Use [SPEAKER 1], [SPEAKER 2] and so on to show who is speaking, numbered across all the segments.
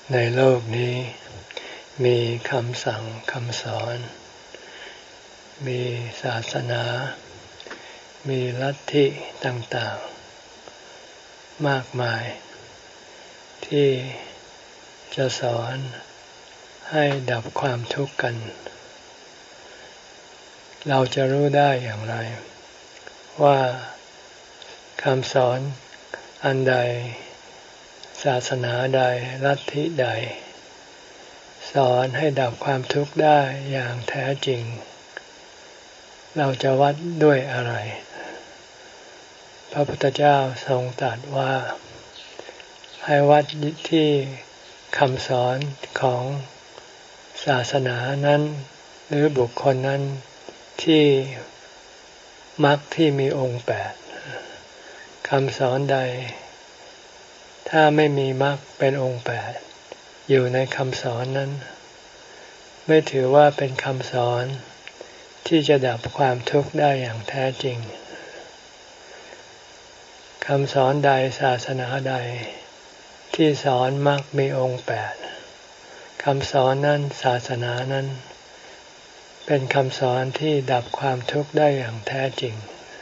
[SPEAKER 1] ในโลกนี้มีคำสั่งคำสอนมีศาสนามีลัทธิต่างๆมากมายที่จะสอนให้ดับความทุกข์กันเราจะรู้ได้อย่างไรว่าคำสอนอันใดศาสนาใดลัทธิใดสอนให้ดับความทุกข์ได้อย่างแท้จริงเราจะวัดด้วยอะไรพระพุทธเจ้าทรงตรัสว่าให้วัดที่คำสอนของศาสนานั้นหรือบุคคลนั้นที่มรรคที่มีองค์8คำสอนใดถ้าไม่มีมรรคเป็นองค์8อยู่ในคำสอนนั้นไม่ถือว่าเป็นคำสอนที่จะดับความทุกข์ได้อย่างแท้จริงคำสอนใดศาสนาใดที่สอนมรรคมีองค์8คำสอนนั้นศาสนานั้นเป็นคำสอนที่ดับความทุกข์ได้อย่างแท้จริง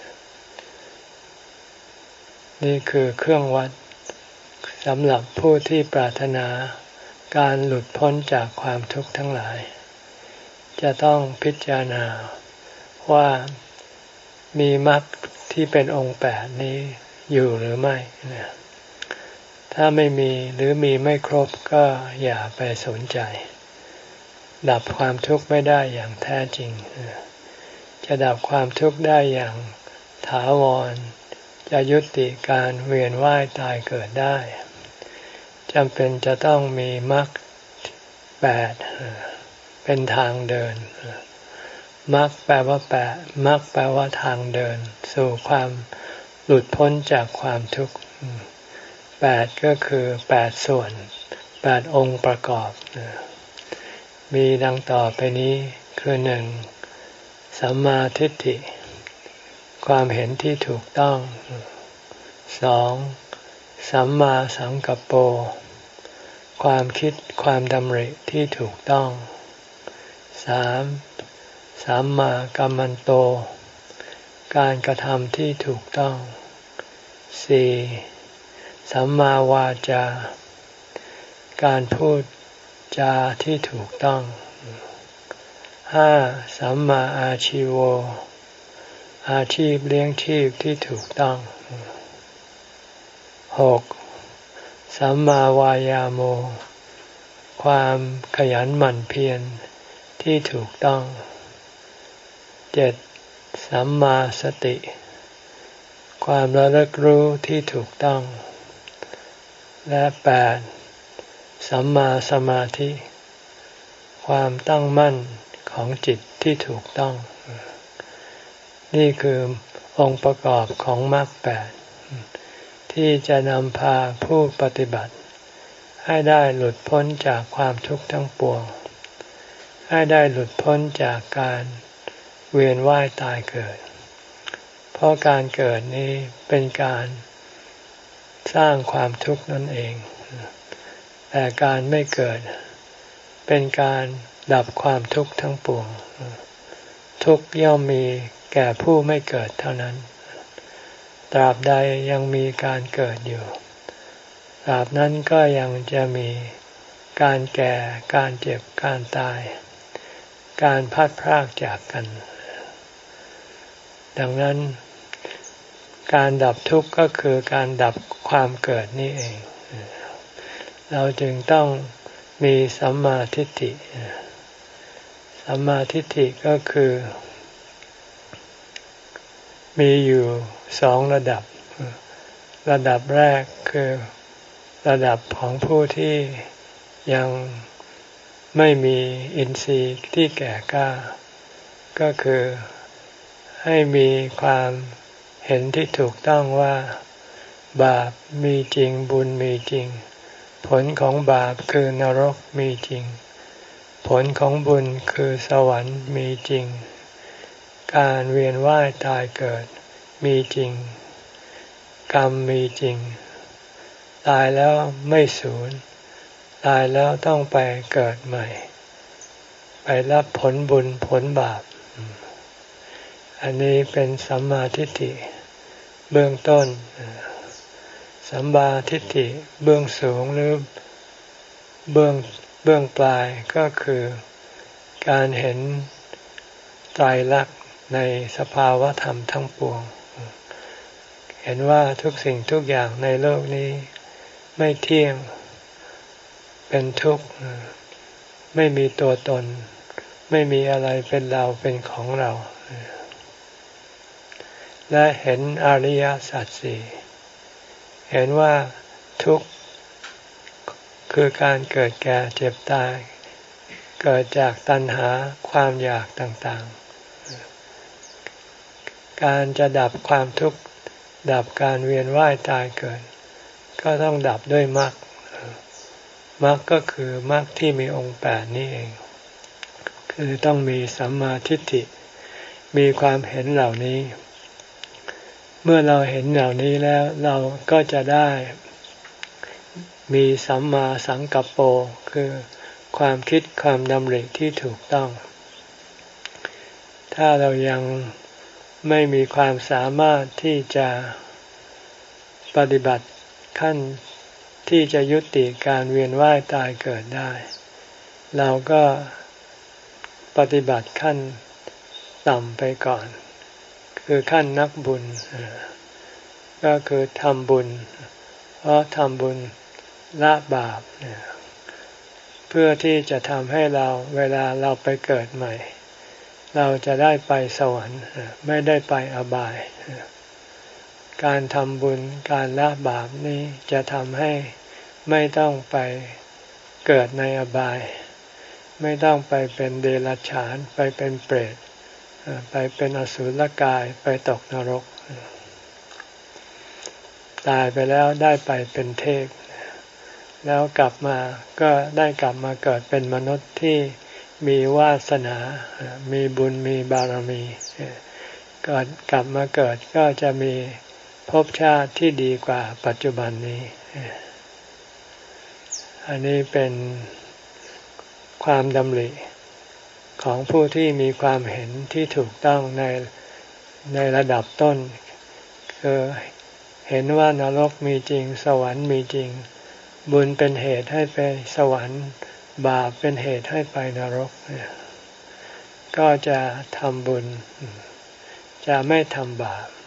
[SPEAKER 1] นี่คือเครื่องวัดสำหรับผู้ที่ปรารถนาการหลุดพ้นจากความทุกข์ทั้งหลายจะต้องพิจารณาว่ามีมรรคที่เป็นองค์8นี้อยู่หรือไม่ถ้าไม่มีหรือมีไม่ครบก็อย่าไปสนใจดับความทุกข์ไม่ได้อย่างแท้จริงจะดับความทุกข์ได้อย่างถาวรจะยุติการเวียนว่ายตายเกิดได้จำเป็นจะต้องมีมรรค8เป็นทางเดินมรรคแปลว่ามรรคแปลว่าทางเดินสู่ความหลุดพ้นจากความทุกข์8ก็คือ8ส่วน8องค์ประกอบมีดังต่อไปนี้คือ1สัมมาทิฏฐิความเห็นที่ถูกต้อง2สัมมาสังกัปโปความคิดความดำริที่ถูกต้อง3สัมมากัมมันโตการกระทำที่ถูกต้อง4สัมมาวาจาการพูดจาที่ถูกต้อง5สัมมาอาชีโวอาชีพเลี้ยงชีพที่ถูกต้อง6สัมมาวายาโมความขยันหมั่นเพียรที่ถูกต้อง7สัมมาสติความระลึกรู้ที่ถูกต้องและ8สัมมาสมาธิความตั้งมั่นของจิตที่ถูกต้องนี่คือองค์ประกอบของมรรค8ที่จะนำพาผู้ปฏิบัติให้ได้หลุดพ้นจากความทุกข์ทั้งปวงให้ได้หลุดพ้นจากการเวียนว่ายตายเกิดเพราะการเกิดนี้เป็นการสร้างความทุกข์นั่นเองแต่การไม่เกิดเป็นการดับความทุกข์ทั้งปวงทุกข์ย่อมมีแก่ผู้ไม่เกิดเท่านั้นตราบใดยังมีการเกิดอยู่ตราบนั้นก็ยังจะมีการแก่การเจ็บการตายการพลัดพรากจากกันดังนั้นการดับทุกข์ก็คือการดับความเกิดนี่เองเราจึงต้องมีสัมมาทิฏฐิสัมมาทิฏฐิก็คือมีอยู่2ระดับระดับแรกคือระดับของผู้ที่ยังไม่มีอินทรีย์ที่แก่กล้าก็คือให้มีความเห็นที่ถูกต้องว่าบาปมีจริงบุญมีจริงผลของบาปคือนรกมีจริงผลของบุญคือสวรรค์มีจริงการเวียนว่ายตายเกิดมีจริงกรรมมีจริงตายแล้วไม่สูญตายแล้วต้องไปเกิดใหม่ ไปรับผลบุญผลบาปอันนี้เป็นสัมมาทิฏฐิเบื้องต้นสัมมาทิฏฐิเบื้องสูงหรือเบื้องปลายก็คือการเห็นไตรลักษณ์ในสภาวะธรรมทั้งปวงเห็นว่าทุกสิ่งทุกอย่างในโลกนี้ไม่เที่ยงเป็นทุกข์ไม่มีตัวตนไม่มีอะไรเป็นเราเป็นของเราและเห็นอริยสัจสี่เห็นว่าทุกข์คือการเกิดแก่เจ็บตายเกิดจากตัณหาความอยากต่างๆการจะดับความทุกข์ดับการเวียนว่ายตายเกิดก็ต้องดับด้วยมรรคมรรคก็คือมรรคที่มีองค์8นี่เองคือต้องมีสัมมาทิฏฐิมีความเห็นเหล่านี้เมื่อเราเห็นเหล่านี้แล้วเราก็จะได้มีสัมมาสังกัปโปคือความคิดความดำริที่ถูกต้องถ้าเรายังไม่มีความสามารถที่จะปฏิบัติขั้นที่จะยุติการเวียนว่ายตายเกิดได้เราก็ปฏิบัติขั้นต่ำไปก่อนคือขั้นนักบุญก็คือทำบุญเพราะทำบุญละบาปเพื่อที่จะทำให้เราเวลาเราไปเกิดใหม่เราจะได้ไปสวรรค์ไม่ได้ไปอบายการทำบุญการละบาปนี้จะทำให้ไม่ต้องไปเกิดในอบายไม่ต้องไปเป็นเดรัจฉานไปเป็นเปรตไปเป็นอสุรกายไปตกนรกตายไปแล้วได้ไปเป็นเทพแล้วกลับมาก็ได้กลับมาเกิดเป็นมนุษย์ที่มีวาสนามีบุญมีบารมีก็กลับมาเกิดก็จะมีภพชาติที่ดีกว่าปัจจุบันนี้อันนี้เป็นความดำริของผู้ที่มีความเห็นที่ถูกต้องในระดับต้นคือเห็นว่านรกมีจริงสวรรค์มีจริงบุญเป็นเหตุให้ไปสวรรค์บาปเป็นเหตุให้ไปนรกก็จะทำบุญจะไม่ทำบาป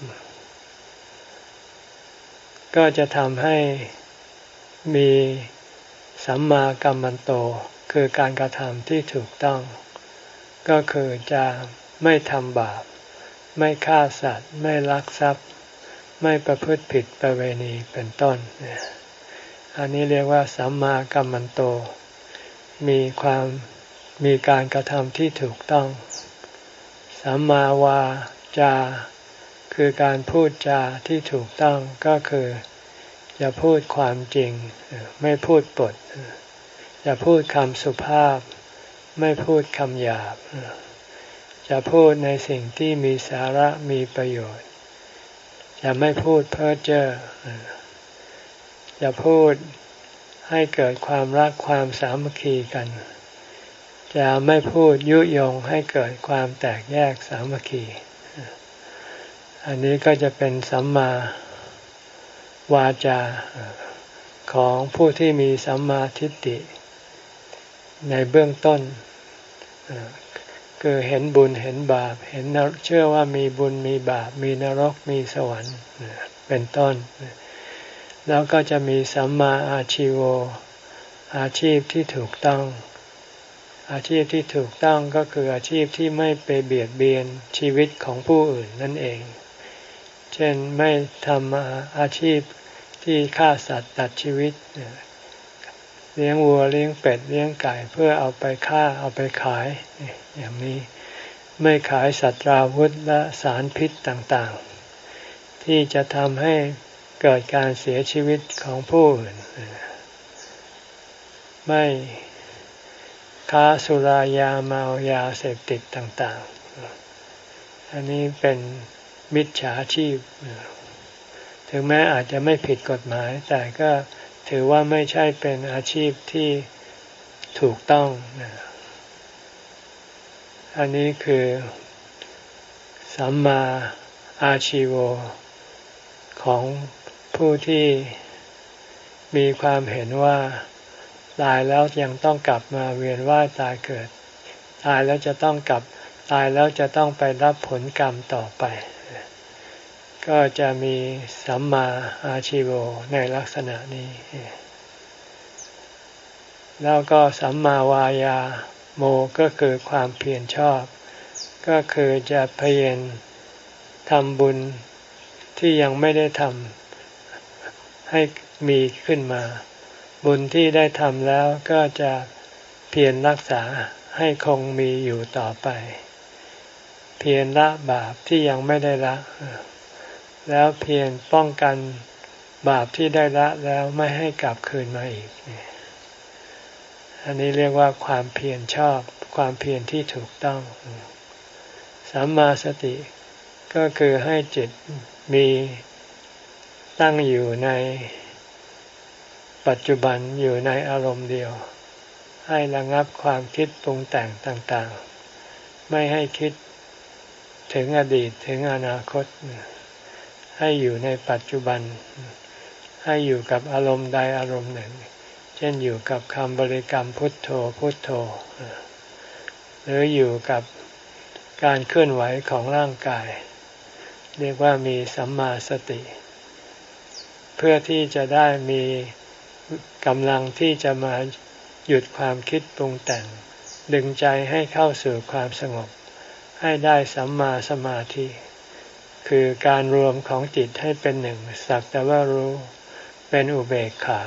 [SPEAKER 1] ก็จะทำให้มีสัมมากัมมันโตคือการกระทำที่ถูกต้องก็คือจะไม่ทำบาปไม่ฆ่าสัตว์ไม่ลักทรัพย์ไม่ประพฤติผิดประเวณีเป็นต้นอันนี้เรียกว่าสัมมากัมมันโตมีการกระทำที่ถูกต้องสัมมาวาจาคือการพูดจาที่ถูกต้องก็คือจะพูดความจริงไม่พูดปดจะพูดคำสุภาพไม่พูดคำหยาบจะพูดในสิ่งที่มีสาระมีประโยชน์จะไม่พูดเพ้อเจ้อจะพูดให้เกิดความรักความสามัคคีกันจะไม่พูดยุยงให้เกิดความแตกแยกสามัคคีอันนี้ก็จะเป็นสัมมาวาจาของผู้ที่มีสัมมาทิฏฐิในเบื้องต้นคือเห็นบุญเห็นบาปเชื่อว่ามีบุญมีบาปมีนรกมีสวรรค์เป็นต้นแล้วก็จะมีสัมมาอาชีโวอาชีพที่ถูกต้องอาชีพที่ถูกต้องก็คืออาชีพที่ไม่ไปเบียดเบียนชีวิตของผู้อื่นนั่นเองเช่นไม่ทำอาชีพที่ฆ่าสัตว์ตัดชีวิตเลี้ยงวัวเลี้ยงเป็ดเลี้ยงไก่เพื่อเอาไปฆ่าเอาไปขายอย่างนี้ไม่ขายสัตว์ราวุธและสารพิษต่างๆที่จะทำให้เกิดการเสียชีวิตของผู้อื่นไม่ค้าสุรายาเมายาเสพติดต่างๆอันนี้เป็นมิจฉาชีพถึงแม้อาจจะไม่ผิดกฎหมายแต่ก็ถือว่าไม่ใช่เป็นอาชีพที่ถูกต้องอันนี้คือสัมมาอาชีโวของผู้ที่มีความเห็นว่าตายแล้วยังต้องกลับมาเวียนว่ายตายเกิดตายแล้วจะต้องกลับตายแล้วจะต้องไปรับผลกรรมต่อไปก็จะมีสัมมาอาชีโวในลักษณะนี้แล้วก็สัมมาวายาโมก็คือความเพียรชอบก็คือจะพยายามทำบุญที่ยังไม่ได้ทำให้มีขึ้นมาบุญที่ได้ทำแล้วก็จะเพียรรักษาให้คงมีอยู่ต่อไปเพียรละบาปที่ยังไม่ได้ละแล้วเพียรป้องกันบาปที่ได้ละแล้วไม่ให้กลับคืนมาอีกอันนี้เรียกว่าความเพียรชอบความเพียรที่ถูกต้องสัมมาสติก็คือให้จิตมีตั้งอยู่ในปัจจุบันอยู่ในอารมณ์เดียวให้ระงับความคิดปรุงแต่งต่างๆไม่ให้คิดถึงอดีตถึงอนาคตให้อยู่ในปัจจุบันให้อยู่กับอารมณ์ใดอารมณ์หนึ่งเช่นอยู่กับคำบริกรรมพุทโธพุทโธหรืออยู่กับการเคลื่อนไหวของร่างกายเรียกว่ามีสัมมาสติเพื่อที่จะได้มีกำลังที่จะมาหยุดความคิดปรุงแต่งดึงใจให้เข้าสู่ความสงบให้ได้สัมมาสมาธิคือการรวมของจิตให้เป็นหนึ่งสักแต่ว่ารู้เป็นอุเบกขา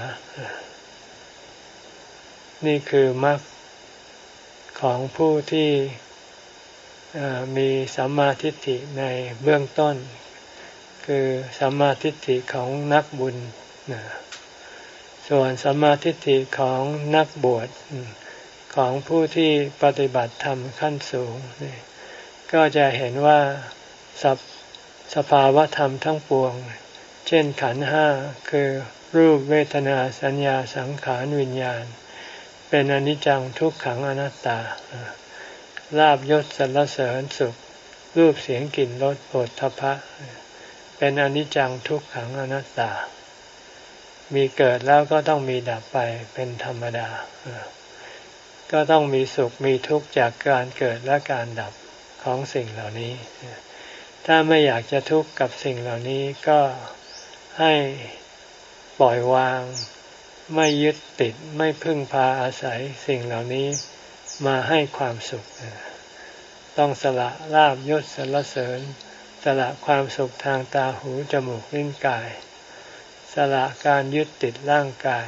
[SPEAKER 1] นี่คือมรรคของผู้ที่มีสัมมาทิฏฐิในเบื้องต้นคือสัมมาทิฏฐิของนักบุญส่วนสัมมาทิฏฐิของนักบวชของผู้ที่ปฏิบัติธรรมขั้นสูงก็จะเห็นว่าสภาวะธรรมทั้งปวงเช่นขันธ์ห้าคือรูปเวทนาสัญญาสังขารวิญญาณเป็นอนิจจังทุกขังอนัตตาลาภยศสรรเสริญสุขรูปเสียงกลิ่นรสโผฏฐัพพะเป็นอนิจจังทุกขังอนัตตามีเกิดแล้วก็ต้องมีดับไปเป็นธรรมดาก็ต้องมีสุขมีทุกข์จากการเกิดและการดับของสิ่งเหล่านี้ถ้าไม่อยากจะทุกข์กับสิ่งเหล่านี้ก็ให้ปล่อยวางไม่ยึดติดไม่พึ่งพาอาศัยสิ่งเหล่านี้มาให้ความสุขต้องสละลาภยศสรรเสริญสละความสุขทางตาหูจมูกลิ้นกายสละการยึดติดร่างกาย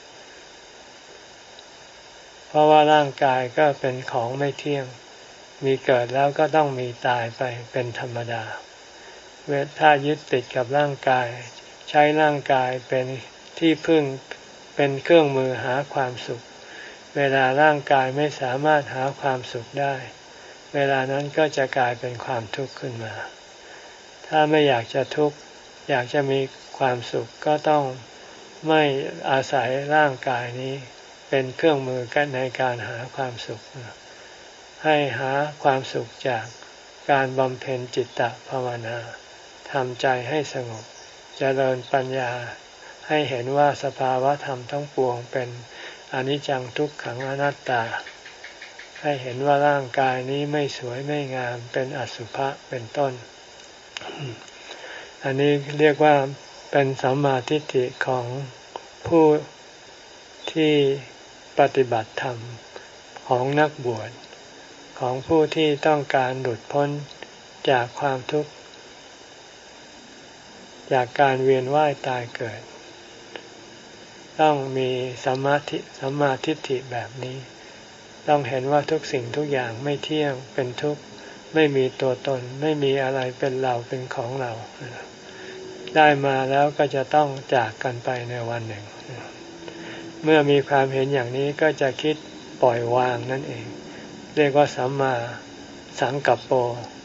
[SPEAKER 1] เพราะว่าร่างกายก็เป็นของไม่เที่ยงมีเกิดแล้วก็ต้องมีตายไปเป็นธรรมดาถ้ายึดติดกับร่างกายใช้ร่างกายเป็นที่พึ่งเป็นเครื่องมือหาความสุขเวลาร่างกายไม่สามารถหาความสุขได้เวลานั้นก็จะกลายเป็นความทุกข์ขึ้นมาถ้าไม่อยากจะทุกข์อยากจะมีความสุขก็ต้องไม่อาศัยร่างกายนี้เป็นเครื่องมือในการหาความสุขให้หาความสุขจากการบำเพ็ญจิตตภาวนาทำใจให้สงบเจริญปัญญาให้เห็นว่าสภาวะธรรมทั้งปวงเป็นอนิจจังทุกขังอนัตตาให้เห็นว่าร่างกายนี้ไม่สวยไม่งามเป็นอสุภะเป็นต้นอันนี้เรียกว่าเป็นสัมมาทิฏฐิของผู้ที่ปฏิบัติธรรมของนักบวชของผู้ที่ต้องการหลุดพ้นจากความทุกข์จากการเวียนว่ายตายเกิดต้องมีสัมมาทิฏฐิแบบนี้ต้องเห็นว่าทุกสิ่งทุกอย่างไม่เที่ยงเป็นทุกข์ไม่มีตัวตนไม่มีอะไรเป็นเราเป็นของเราได้มาแล้วก็จะต้องจากกันไปในวันหนึ่งเมื่อมีความเห็นอย่างนี้ก็จะคิดปล่อยวางนั่นเองเรียกว่าสัมมาสังกัปโป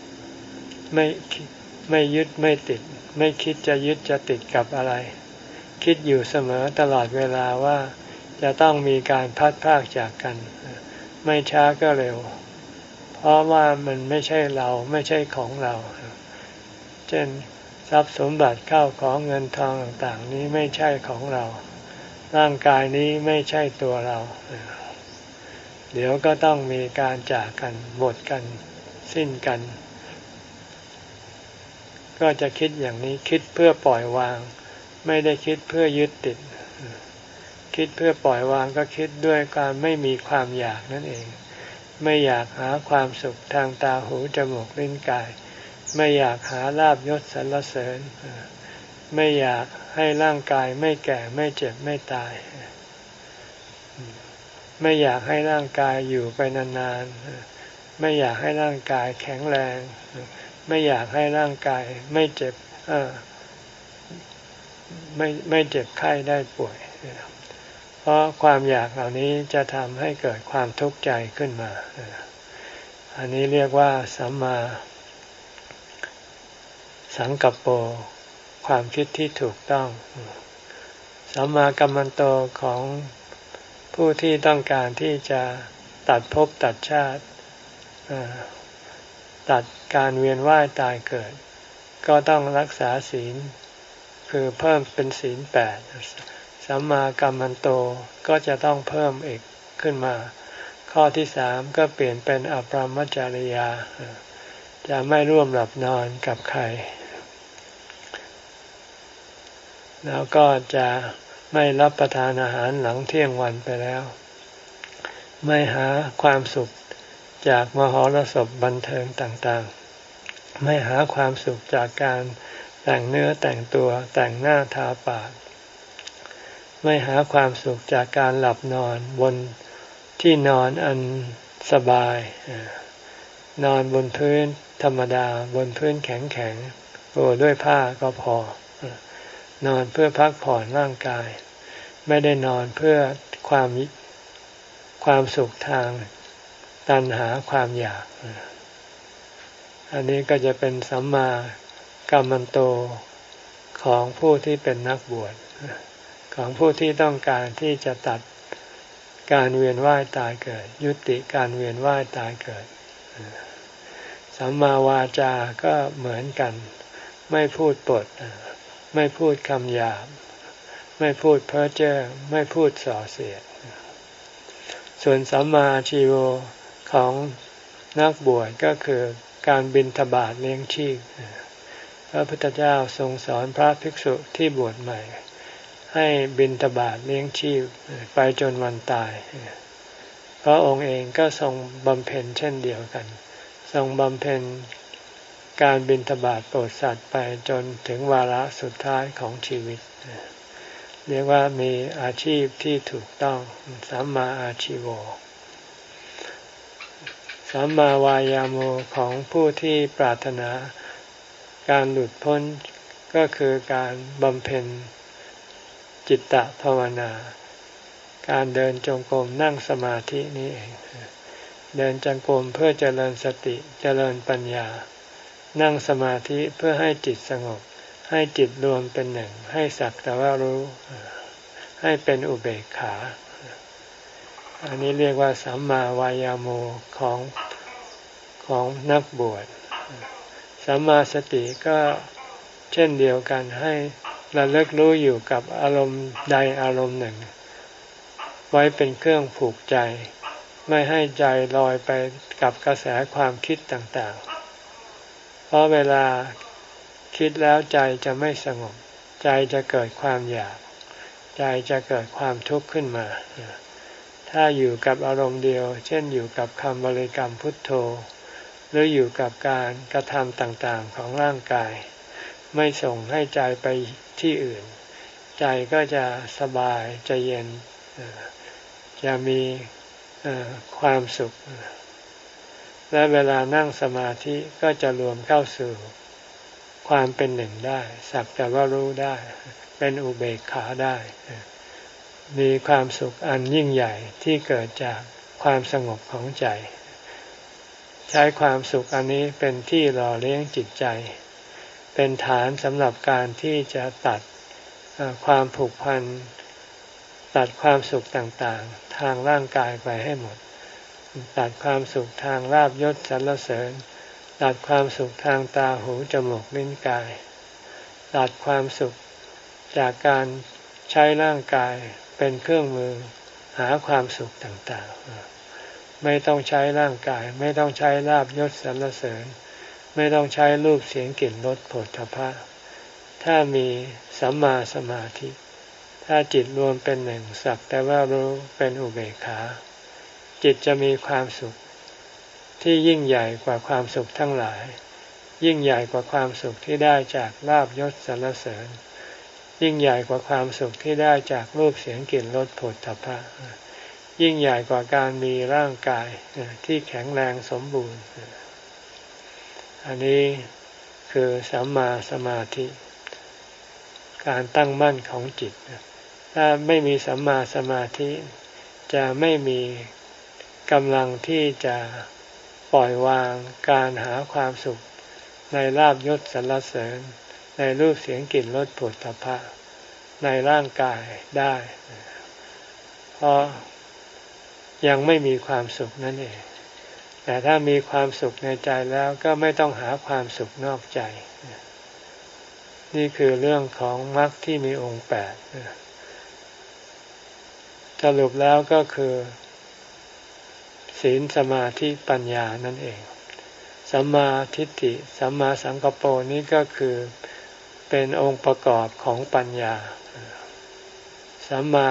[SPEAKER 1] ไม่ยึดไม่ติดไม่คิดจะยึดจะติดกับอะไรคิดอยู่เสมอตลอดเวลาว่าจะต้องมีการพัดพรากจากกันไม่ช้าก็เร็วเพราะว่ามันไม่ใช่เราไม่ใช่ของเราเช่นทรัพย์สมบัติเข้าของเงินทองต่างๆนี้ไม่ใช่ของเราร่างกายนี้ไม่ใช่ตัวเราเดี๋ยวก็ต้องมีการจากกันหมดกันสิ้นกันก็จะคิดอย่างนี้คิดเพื่อปล่อยวางไม่ได้คิดเพื่อยึดติดคิดเพื่อปล่อยวางก็คิดด้วยการไม่มีความอยากนั่นเองไม่อยากหาความสุขทางตาหูจมูกลิ้นกายไม่อยากหาลาภยศสรรเสริญไม่อยากให้ร่างกายไม่แก่ไม่เจ็บไม่ตายไม่อยากให้ร่างกายอยู่ไปนานๆไม่อยากให้ร่างกายแข็งแรงไม่อยากให้ร่างกายไม่เจ็บไม่เจ็บไข้ได้ป่วยเพราะความอยากเหล่านี้จะทำให้เกิดความทุกข์ใจขึ้นมาอันนี้เรียกว่าสัมมาสังกัปโปความคิดที่ถูกต้องสัมมากัมมันโตของผู้ที่ต้องการที่จะตัดภพตัดชาติตัดการเวียนว่ายตายเกิดก็ต้องรักษาศีลคือเพิ่มเป็นศีล8สัมมากัมมันโตก็จะต้องเพิ่มอีกขึ้นมาข้อที่3ก็เปลี่ยนเป็นอปรมัจจริยาจะไม่ร่วมหลับนอนกับใครแล้วก็จะไม่รับประทานอาหารหลังเที่ยงวันไปแล้วไม่หาความสุขจากมหรสพบันเทิงต่างๆไม่หาความสุขจากการแต่งเนื้อแต่งตัวแต่งหน้าทาปากไม่หาความสุขจากการหลับนอนบนที่นอนอันสบายนอนบนพื้นธรรมดาบนพื้นแข็งๆโรยด้วยผ้าก็พอนอนเพื่อพักผ่อนร่างกายไม่ได้นอนเพื่อความสุขทางตัณหาความอยากอันนี้ก็จะเป็นสัมมากัมมันโตของผู้ที่เป็นนักบวชของผู้ที่ต้องการที่จะตัดการเวียนว่ายตายเกิดยุติการเวียนว่ายตายเกิดสัมมาวาจาก็เหมือนกันไม่พูดปดไม่พูดคำหยาบไม่พูดเพ้อเจ้อไม่พูดส่อเสียดส่วนสัมมาอาชีโวของนักบวชก็คือการบิณฑบาตเลี้ยงชีพพระพุทธเจ้าทรงสอนพระภิกษุที่บวชใหม่ให้บิณฑบาตเลี้ยงชีพไปจนวันตายพระองค์เองก็ทรงบำเพ็ญเช่นเดียวกันทรงบำเพ็ญการบิณฑบาตโปรดสัตว์ไปจนถึงวาระสุดท้ายของชีวิตเรียกว่ามีอาชีพที่ถูกต้องสัมมาอาชีโวสัมมาวายาโมของผู้ที่ปรารถนาการหลุดพ้นก็คือการบำเพ็ญจิตตภาวนาการเดินจงกรมนั่งสมาธินี่เองเดินจงกรมเพื่อเจริญสติเจริญปัญญานั่งสมาธิเพื่อให้จิตสงบให้จิตรวมเป็นหนึ่งให้สักแต่ว่ารู้ให้เป็นอุเบกขาอันนี้เรียกว่าสัมมาวายาโมของนักบวชสัมมาสติก็เช่นเดียวกันให้ระลึกรู้อยู่กับอารมณ์ใดอารมณ์หนึ่งไว้เป็นเครื่องผูกใจไม่ให้ใจลอยไปกับกระแสความคิดต่างๆเพราะเวลาคิดแล้วใจจะไม่สงบใจจะเกิดความอยากใจจะเกิดความทุกข์ขึ้นมาถ้าอยู่กับอารมณ์เดียวเช่นอยู่กับคำบริกรรมพุทโธหรืออยู่กับการกระทำต่างๆของร่างกายไม่ส่งให้ใจไปที่อื่นใจก็จะสบายจะเย็นจะมีความสุขและเวลานั่งสมาธิก็จะรวมเข้าสู่ความเป็นหนึ่งได้สักแต่ว่ารู้ได้เป็นอุเบกขาได้มีความสุขอันยิ่งใหญ่ที่เกิดจากความสงบของใจใช้ความสุขอันนี้เป็นที่หล่อเลี้ยงจิตใจเป็นฐานสำหรับการที่จะตัดความผูกพันตัดความสุขต่างๆทางร่างกายไปให้หมดตัดความสุขทางลาภยศสรรเสริญตัดความสุขทางตาหูจมูกลิ้นกายตัดความสุขจากการใช้ร่างกายเป็นเครื่องมือหาความสุขต่างๆไม่ต้องใช้ร่างกายไม่ต้องใช้ลาภยศสรรเสริญไม่ต้องใช้รูปเสียงกลิ่นรสโผฏฐัพพะถ้ามีสัมมาสมาธิถ้าจิตรวมเป็นหนึ่งสักแต่ว่ารู้เป็นอุเบกขาจิตจะมีความสุขที่ยิ่งใหญ่กว่าความสุขทั้งหลายยิ่งใหญ่กว่าความสุขที่ได้จากลาภยศสรรเสริญยิ่งใหญ่กว่าความสุขที่ได้จากรูปเสียงกลิ่นรสโผฏฐัพพะยิ่งใหญ่กว่าการมีร่างกายที่แข็งแรงสมบูรณ์อันนี้คือสัมมาสมาธิการตั้งมั่นของจิตถ้าไม่มีสัมมาสมาธิจะไม่มีกำลังที่จะปล่อยวางการหาความสุขในลาภยศสรรเสริญในรูปเสียงกลิ่นรสโผฏฐัพพะในร่างกายได้เพราะยังไม่มีความสุขนั่นเองแต่ถ้ามีความสุขในใจแล้วก็ไม่ต้องหาความสุขนอกใจนี่คือเรื่องของมรรคที่มีองค์แปดสรุปแล้วก็คือศีลสมาธิปัญญานั่นเองสัมมาทิฏฐิสัมมาสังกัปโปนี้ก็คือเป็นองค์ประกอบของปัญญาสัมมา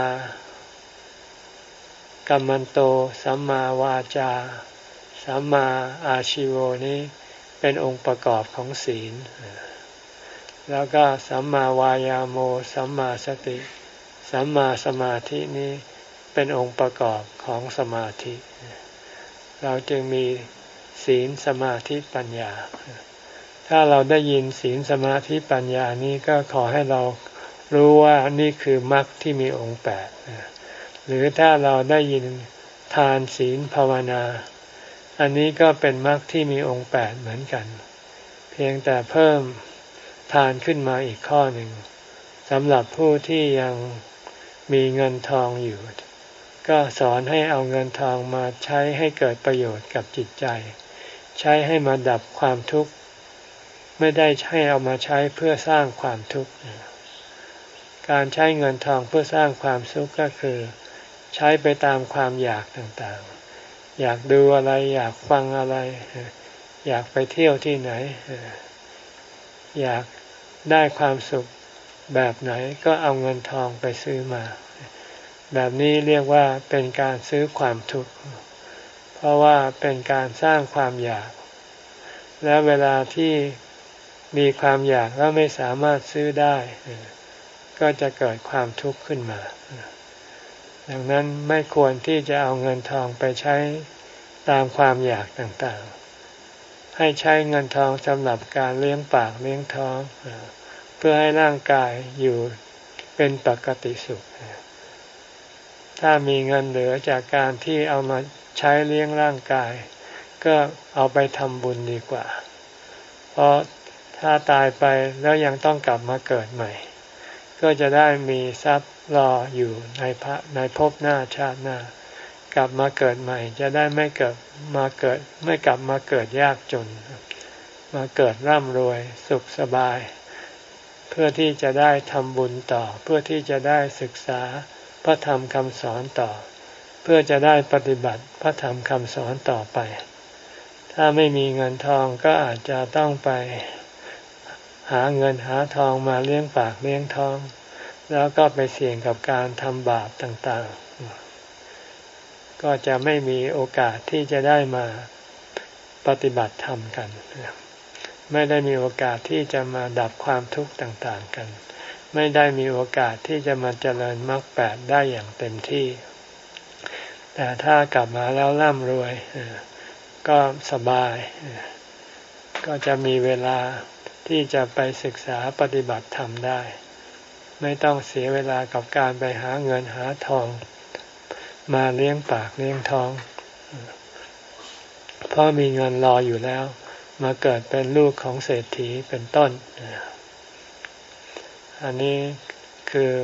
[SPEAKER 1] กัมมันโตสัมมาวาจาสัมมาอาชิวนี้เป็นองค์ประกอบของศีลแล้วก็สัมมาวายาโมสัมมาสติสัมมาสมาธินี้เป็นองค์ประกอบของสมาธิเราจึงมีศีลสมาธิปัญญาถ้าเราได้ยินศีลสมาธิปัญญานี้ก็ขอให้เรารู้ว่านี่คือมรรคที่มีองค์แปดหรือถ้าเราได้ยินทานศีลภาวนาอันนี้ก็เป็นมรรคที่มีองค์แปดเหมือนกันเพียงแต่เพิ่มทานขึ้นมาอีกข้อหนึ่งสำหรับผู้ที่ยังมีเงินทองอยู่ก็สอนให้เอาเงินทองมาใช้ให้เกิดประโยชน์กับจิตใจใช้ให้มาดับความทุกข์ไม่ได้ให้เอามาใช้เพื่อสร้างความทุกข์การใช้เงินทองเพื่อสร้างความสุขก็คือใช้ไปตามความอยากต่างๆอยากดูอะไรอยากฟังอะไรอยากไปเที่ยวที่ไหนอยากได้ความสุขแบบไหนก็เอาเงินทองไปซื้อมาแบบนี้เรียกว่าเป็นการซื้อความทุกข์เพราะว่าเป็นการสร้างความอยากและเวลาที่มีความอยากแล้วไม่สามารถซื้อได้ก็จะเกิดความทุกข์ขึ้นมาดังนั้นไม่ควรที่จะเอาเงินทองไปใช้ตามความอยากต่างๆให้ใช้เงินทองสำหรับการเลี้ยงปากเลี้ยงท้องเพื่อให้ร่างกายอยู่เป็นปกติสุขถ้ามีเงินเหลือจากการที่เอามาใช้เลี้ยงร่างกายก็เอาไปทำบุญดีกว่าเพราะถ้าตายไปแล้วยังต้องกลับมาเกิดใหม่ก็จะได้มีทรัพย์รออยู่ในภพหน้าชาติหน้ากลับมาเกิดใหม่จะได้ไม่กลับมาเกิดยากจนมาเกิดร่ำรวยสุขสบายเพื่อที่จะได้ทำบุญต่อเพื่อที่จะได้ศึกษาพระธรรมคำสอนต่อเพื่อจะได้ปฏิบัติพระธรรมคำสอนต่อไปถ้าไม่มีเงินทองก็อาจจะต้องไปหาเงินหาทองมาเลี้ยงปากเลี้ยงท้องแล้วก็ไปเสี่ยงกับการทำบาปต่างๆก็จะไม่มีโอกาสที่จะได้มาปฏิบัติธรรมกันไม่ได้มีโอกาสที่จะมาดับความทุกข์ต่างๆกันไม่ได้มีโอกาสที่จะมาเจริญมรรคแปดได้อย่างเต็มที่แต่ถ้ากลับมาแล้วร่ำรวยก็สบายก็จะมีเวลาที่จะไปศึกษาปฏิบัติธรรมได้ไม่ต้องเสียเวลากับการไปหาเงินหาทองมาเลี้ยงปากเลี้ยงท้องเพราะมีเงินรออยู่แล้วมาเกิดเป็นลูกของเศรษฐีเป็นต้นอันนี้คือ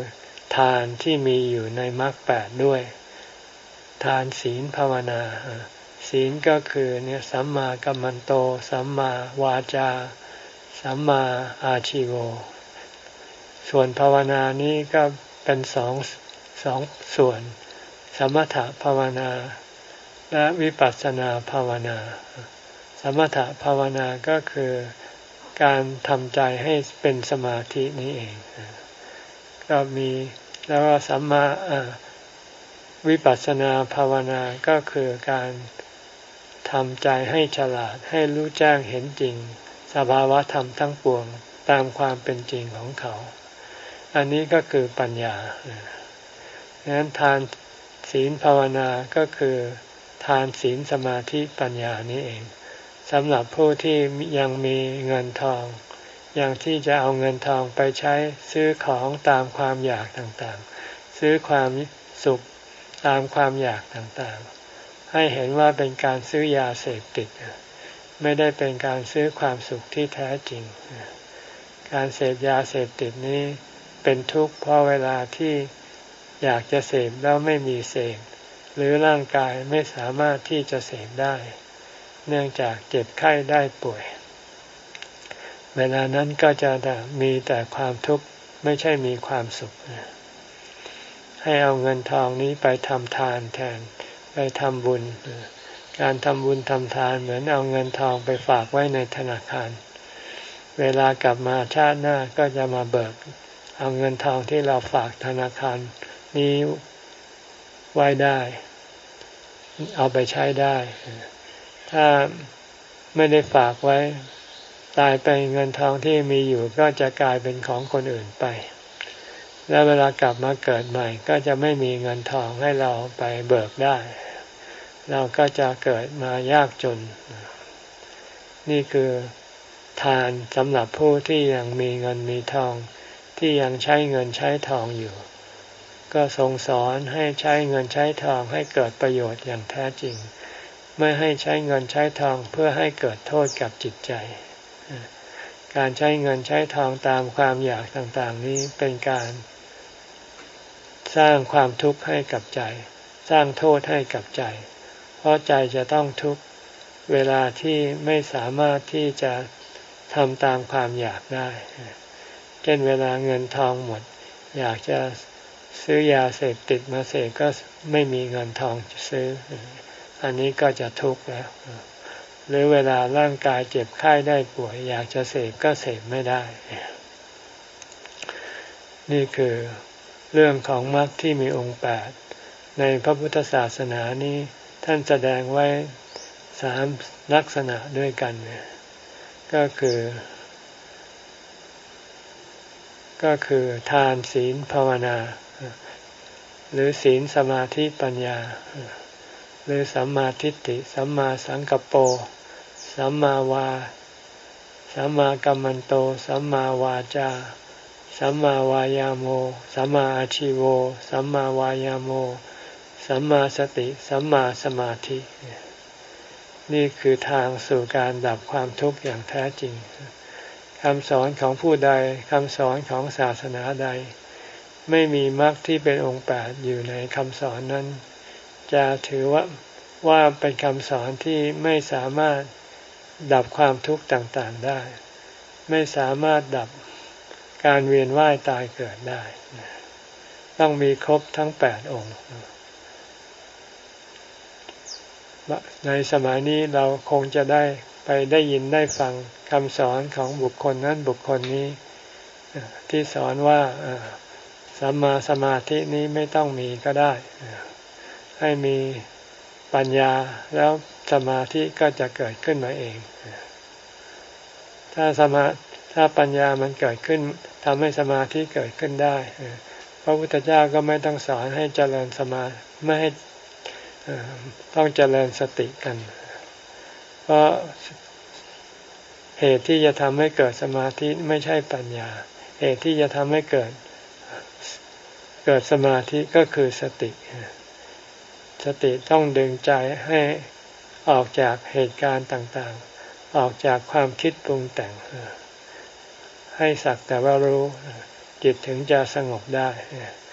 [SPEAKER 1] ทานที่มีอยู่ในมรรคแปดด้วยทานศีลภาวนาศีลก็คือเนี่ยสัมมากัมมันโตสัมมาวาจาสัมมาอาชีโวส่วนภาวนานี้ก็เป็นสองส่วนสมถภาวนาและวิปัสสนาภาวนาสมถภาวนาก็คือการทำใจให้เป็นสมาธินี้เองก็มีแล้วก็สัมมาวิปัสสนาภาวนาก็คือการทำใจให้ฉลาดให้รู้แจ้งเห็นจริงสภาวะธรรมทั้งปวงตามความเป็นจริงของเขาอันนี้ก็คือปัญญาดังนั้นทานศีลภาวนาก็คือทานศีลสมาธิปัญญานี้เองสำหรับผู้ที่ยังมีเงินทองยังที่จะเอาเงินทองไปใช้ซื้อของตามความอยากต่างๆซื้อความสุขตามความอยากต่างๆให้เห็นว่าเป็นการซื้อยาเสพติดไม่ได้เป็นการซื้อความสุขที่แท้จริงการเสพยาเสพติดนี้เป็นทุกข์เพราะเวลาที่อยากจะเสพแล้วไม่มีเสพหรือร่างกายไม่สามารถที่จะเสพได้เนื่องจากเจ็บไข้ได้ป่วยเวลานั้นก็จะมีแต่ความทุกข์ไม่ใช่มีความสุขให้เอาเงินทองนี้ไปทำทานแทนไปทำบุญการทำบุญทำทานเหมือนเอาเงินทองไปฝากไว้ในธนาคารเวลากลับมาชาติหน้าก็จะมาเบิกเอาเงินทองที่เราฝากธนาคารนี้ไว้ได้เอาไปใช้ได้ถ้าไม่ได้ฝากไว้ตายไปเงินทองที่มีอยู่ก็จะกลายเป็นของคนอื่นไปแล้วเวลากลับมาเกิดใหม่ก็จะไม่มีเงินทองให้เราไปเบิกได้เราก็จะเกิดมายากจนนี่คือทานสำหรับผู้ที่ยังมีเงินมีทองที่ยังใช้เงินใช้ทองอยู่ก็ทรงสอนให้ใช้เงินใช้ทองให้เกิดประโยชน์อย่างแท้จริงไม่ให้ใช้เงินใช้ทองเพื่อให้เกิดโทษกับจิตใจการใช้เงินใช้ทองตามความอยากต่างๆนี้เป็นการสร้างความทุกข์ให้กับใจสร้างโทษให้กับใจเพราะใจจะต้องทุกข์เวลาที่ไม่สามารถที่จะทำตามความอยากได้เช่นเวลาเงินทองหมดอยากจะซื้อยาเสพติดมาเสพก็ไม่มีเงินทองซื้ออันนี้ก็จะทุกข์แล้วหรือเวลาร่างกายเจ็บไข้ได้ป่วยอยากจะเสพก็เสพไม่ได้นี่คือเรื่องของมรรคที่มีองค์แปดในพระพุทธศาสนานี้ท่านแสดงไว้3ลักษณะด้วยกันก็คือทานศีลภาวนาหรือศีลสมาธิปัญญาหรือสัมมาทิฏฐิสัมมาสังกัปโปสัมมากัมมันโตสัมมาวาจาสัมมาวายาโมสัมมาอาชีโวสัมมาวายาโมสัมมาสติสัมมาสมาธินี่คือทางสู่การดับความทุกข์อย่างแท้จริงคำสอนของผู้ใดคำสอนของศาสนาใดไม่มีมรรคที่เป็นองค์แปดอยู่ในคำสอนนั้นจะถือว่าเป็นคำสอนที่ไม่สามารถดับความทุกข์ต่างๆได้ไม่สามารถดับการเวียนว่ายตายเกิดได้ต้องมีครบทั้ง8องค์ในสมัยนี้เราคงจะได้ยินได้ฟังคำสอนของบุคคลนั้นบุคคลนี้ที่สอนว่าสัมมาสมาธินี้ไม่ต้องมีก็ได้ให้มีปัญญาแล้วสมาธิก็จะเกิดขึ้นมาเองถ้าปัญญามันเกิดขึ้นทำให้สมาธิเกิดขึ้นได้พระพุทธเจ้าก็ไม่ต้องสอนให้เจริญไม่ให้ต้องเจริญสติกันเพราะเหตุที่จะทำให้เกิดสมาธิไม่ใช่ปัญญาเหตุที่จะทำให้เกิดสมาธิก็คือสติต้องดึงใจให้ออกจากเหตุการณ์ต่างๆออกจากความคิดปรุงแต่งให้สักแต่ว่ารู้จิตถึงจะสงบได้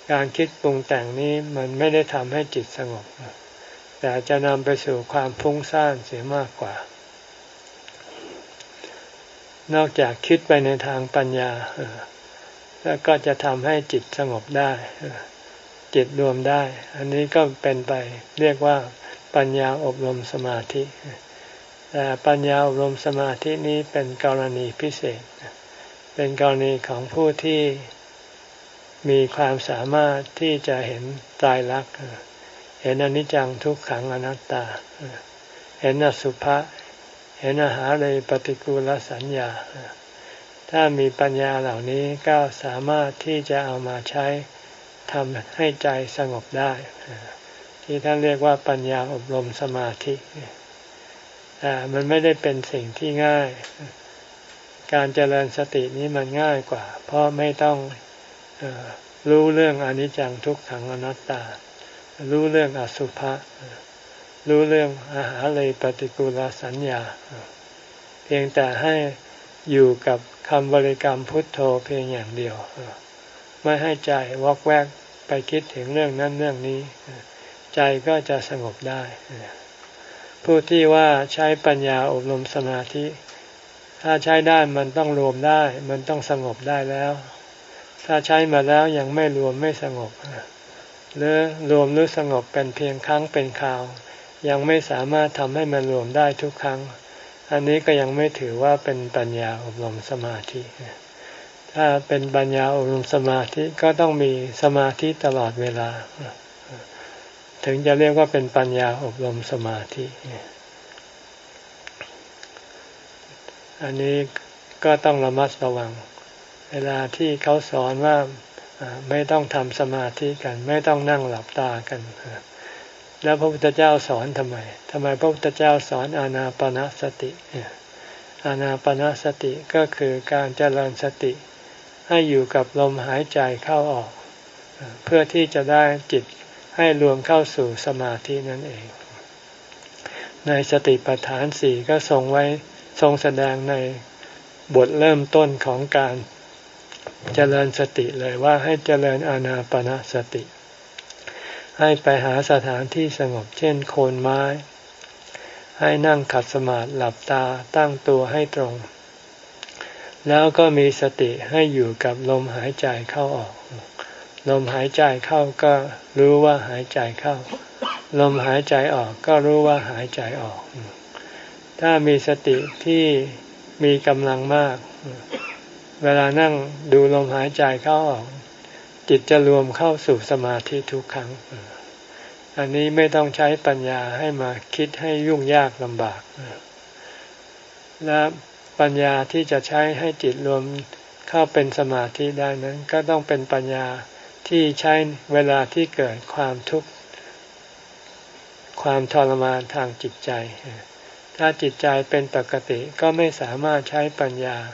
[SPEAKER 1] การคิดปรุงแต่งนี้มันไม่ได้ทำให้จิตสงบแต่จะนำไปสู่ความฟุ้งซ่านเสียมากกว่านอกจากคิดไปในทางปัญญาแล้วก็จะทำให้จิตสงบได้จิตรวมได้อันนี้ก็เป็นไปเรียกว่าปัญญาอบรมสมาธิแต่ปัญญาอบรมสมาธินี้เป็นกรณีพิเศษเป็นกรณีของผู้ที่มีความสามารถที่จะเห็นไตรลักษณ์เห็นอนิจจังทุกขังอนัตตาเห็นอสุภะเห็นอาหารเลยปฏิกูลสัญญาถ้ามีปัญญาเหล่านี้ก็สามารถที่จะเอามาใช้ทำให้ใจสงบได้ที่ท่านเรียกว่าปัญญาอบรมสมาธิแต่มันไม่ได้เป็นสิ่งที่ง่ายการเจริญสตินี้มันง่ายกว่าเพราะไม่ต้องรู้เรื่องอนิจจังทุกขังอนัตตารู้เรื่องอสุภะรู้เรื่องอาหารเลยปฏิกูลสัญญาเพียงแต่ให้อยู่กับคำบริกรรมพุทโธเพียงอย่างเดียวไม่ให้ใจวอกแวกไปคิดถึงเรื่องนั้นเรื่องนี้ใจก็จะสงบได้ผู้ที่ว่าใช้ปัญญาอบรมสมาธิถ้าใช้ได้มันต้องรวมได้มันต้องสงบได้แล้วถ้าใช้มาแล้วยังไม่รวมไม่สงบหรือรวมหรือสงบเป็นเพียงครั้งเป็นคราวยังไม่สามารถทำให้มันรวมได้ทุกครั้งอันนี้ก็ยังไม่ถือว่าเป็นปัญญาอบรมสมาธิถ้าเป็นปัญญาอบรมสมาธิก็ต้องมีสมาธิตลอดเวลาถึงจะเรียกว่าเป็นปัญญาอบรมสมาธิอันนี้ก็ต้องระมัดระวังเวลาที่เขาสอนว่าไม่ต้องทำสมาธิกันไม่ต้องนั่งหลับตากันแล้วพระพุทธเจ้าสอนทำไมพระพุทธเจ้าสอนอานาปานสติอานาปานสติก็คือการเจริญสติให้อยู่กับลมหายใจเข้าออกเพื่อที่จะได้จิตให้รวมเข้าสู่สมาธินั่นเองในสติปัฏฐานสี่ก็ทรงแสดงในบทเริ่มต้นของการเจริญสติเลยว่าให้เจริญอานาปานสติให้ไปหาสถานที่สงบเช่นโคนไม้ให้นั่งขัดสมาธิหลับตาตั้งตัวให้ตรงแล้วก็มีสติให้อยู่กับลมหายใจเข้าออกลมหายใจเข้าก็รู้ว่าหายใจเข้าลมหายใจออกก็รู้ว่าหายใจออกถ้ามีสติที่มีกำลังมากเวลานั่งดูลมหายใจเข้าออกจิตจะรวมเข้าสู่สมาธิทุกครั้งอันนี้ไม่ต้องใช้ปัญญาให้มาคิดให้ยุ่งยากลำบากและปัญญาที่จะใช้ให้จิตรวมเข้าเป็นสมาธิได้นั้นก็ต้องเป็นปัญญาที่ใช้เวลาที่เกิดความทุกข์ความทรมานทางจิตใจถ้าจิตใจเป็นปกติก็ไม่สามารถใช้ปัญญา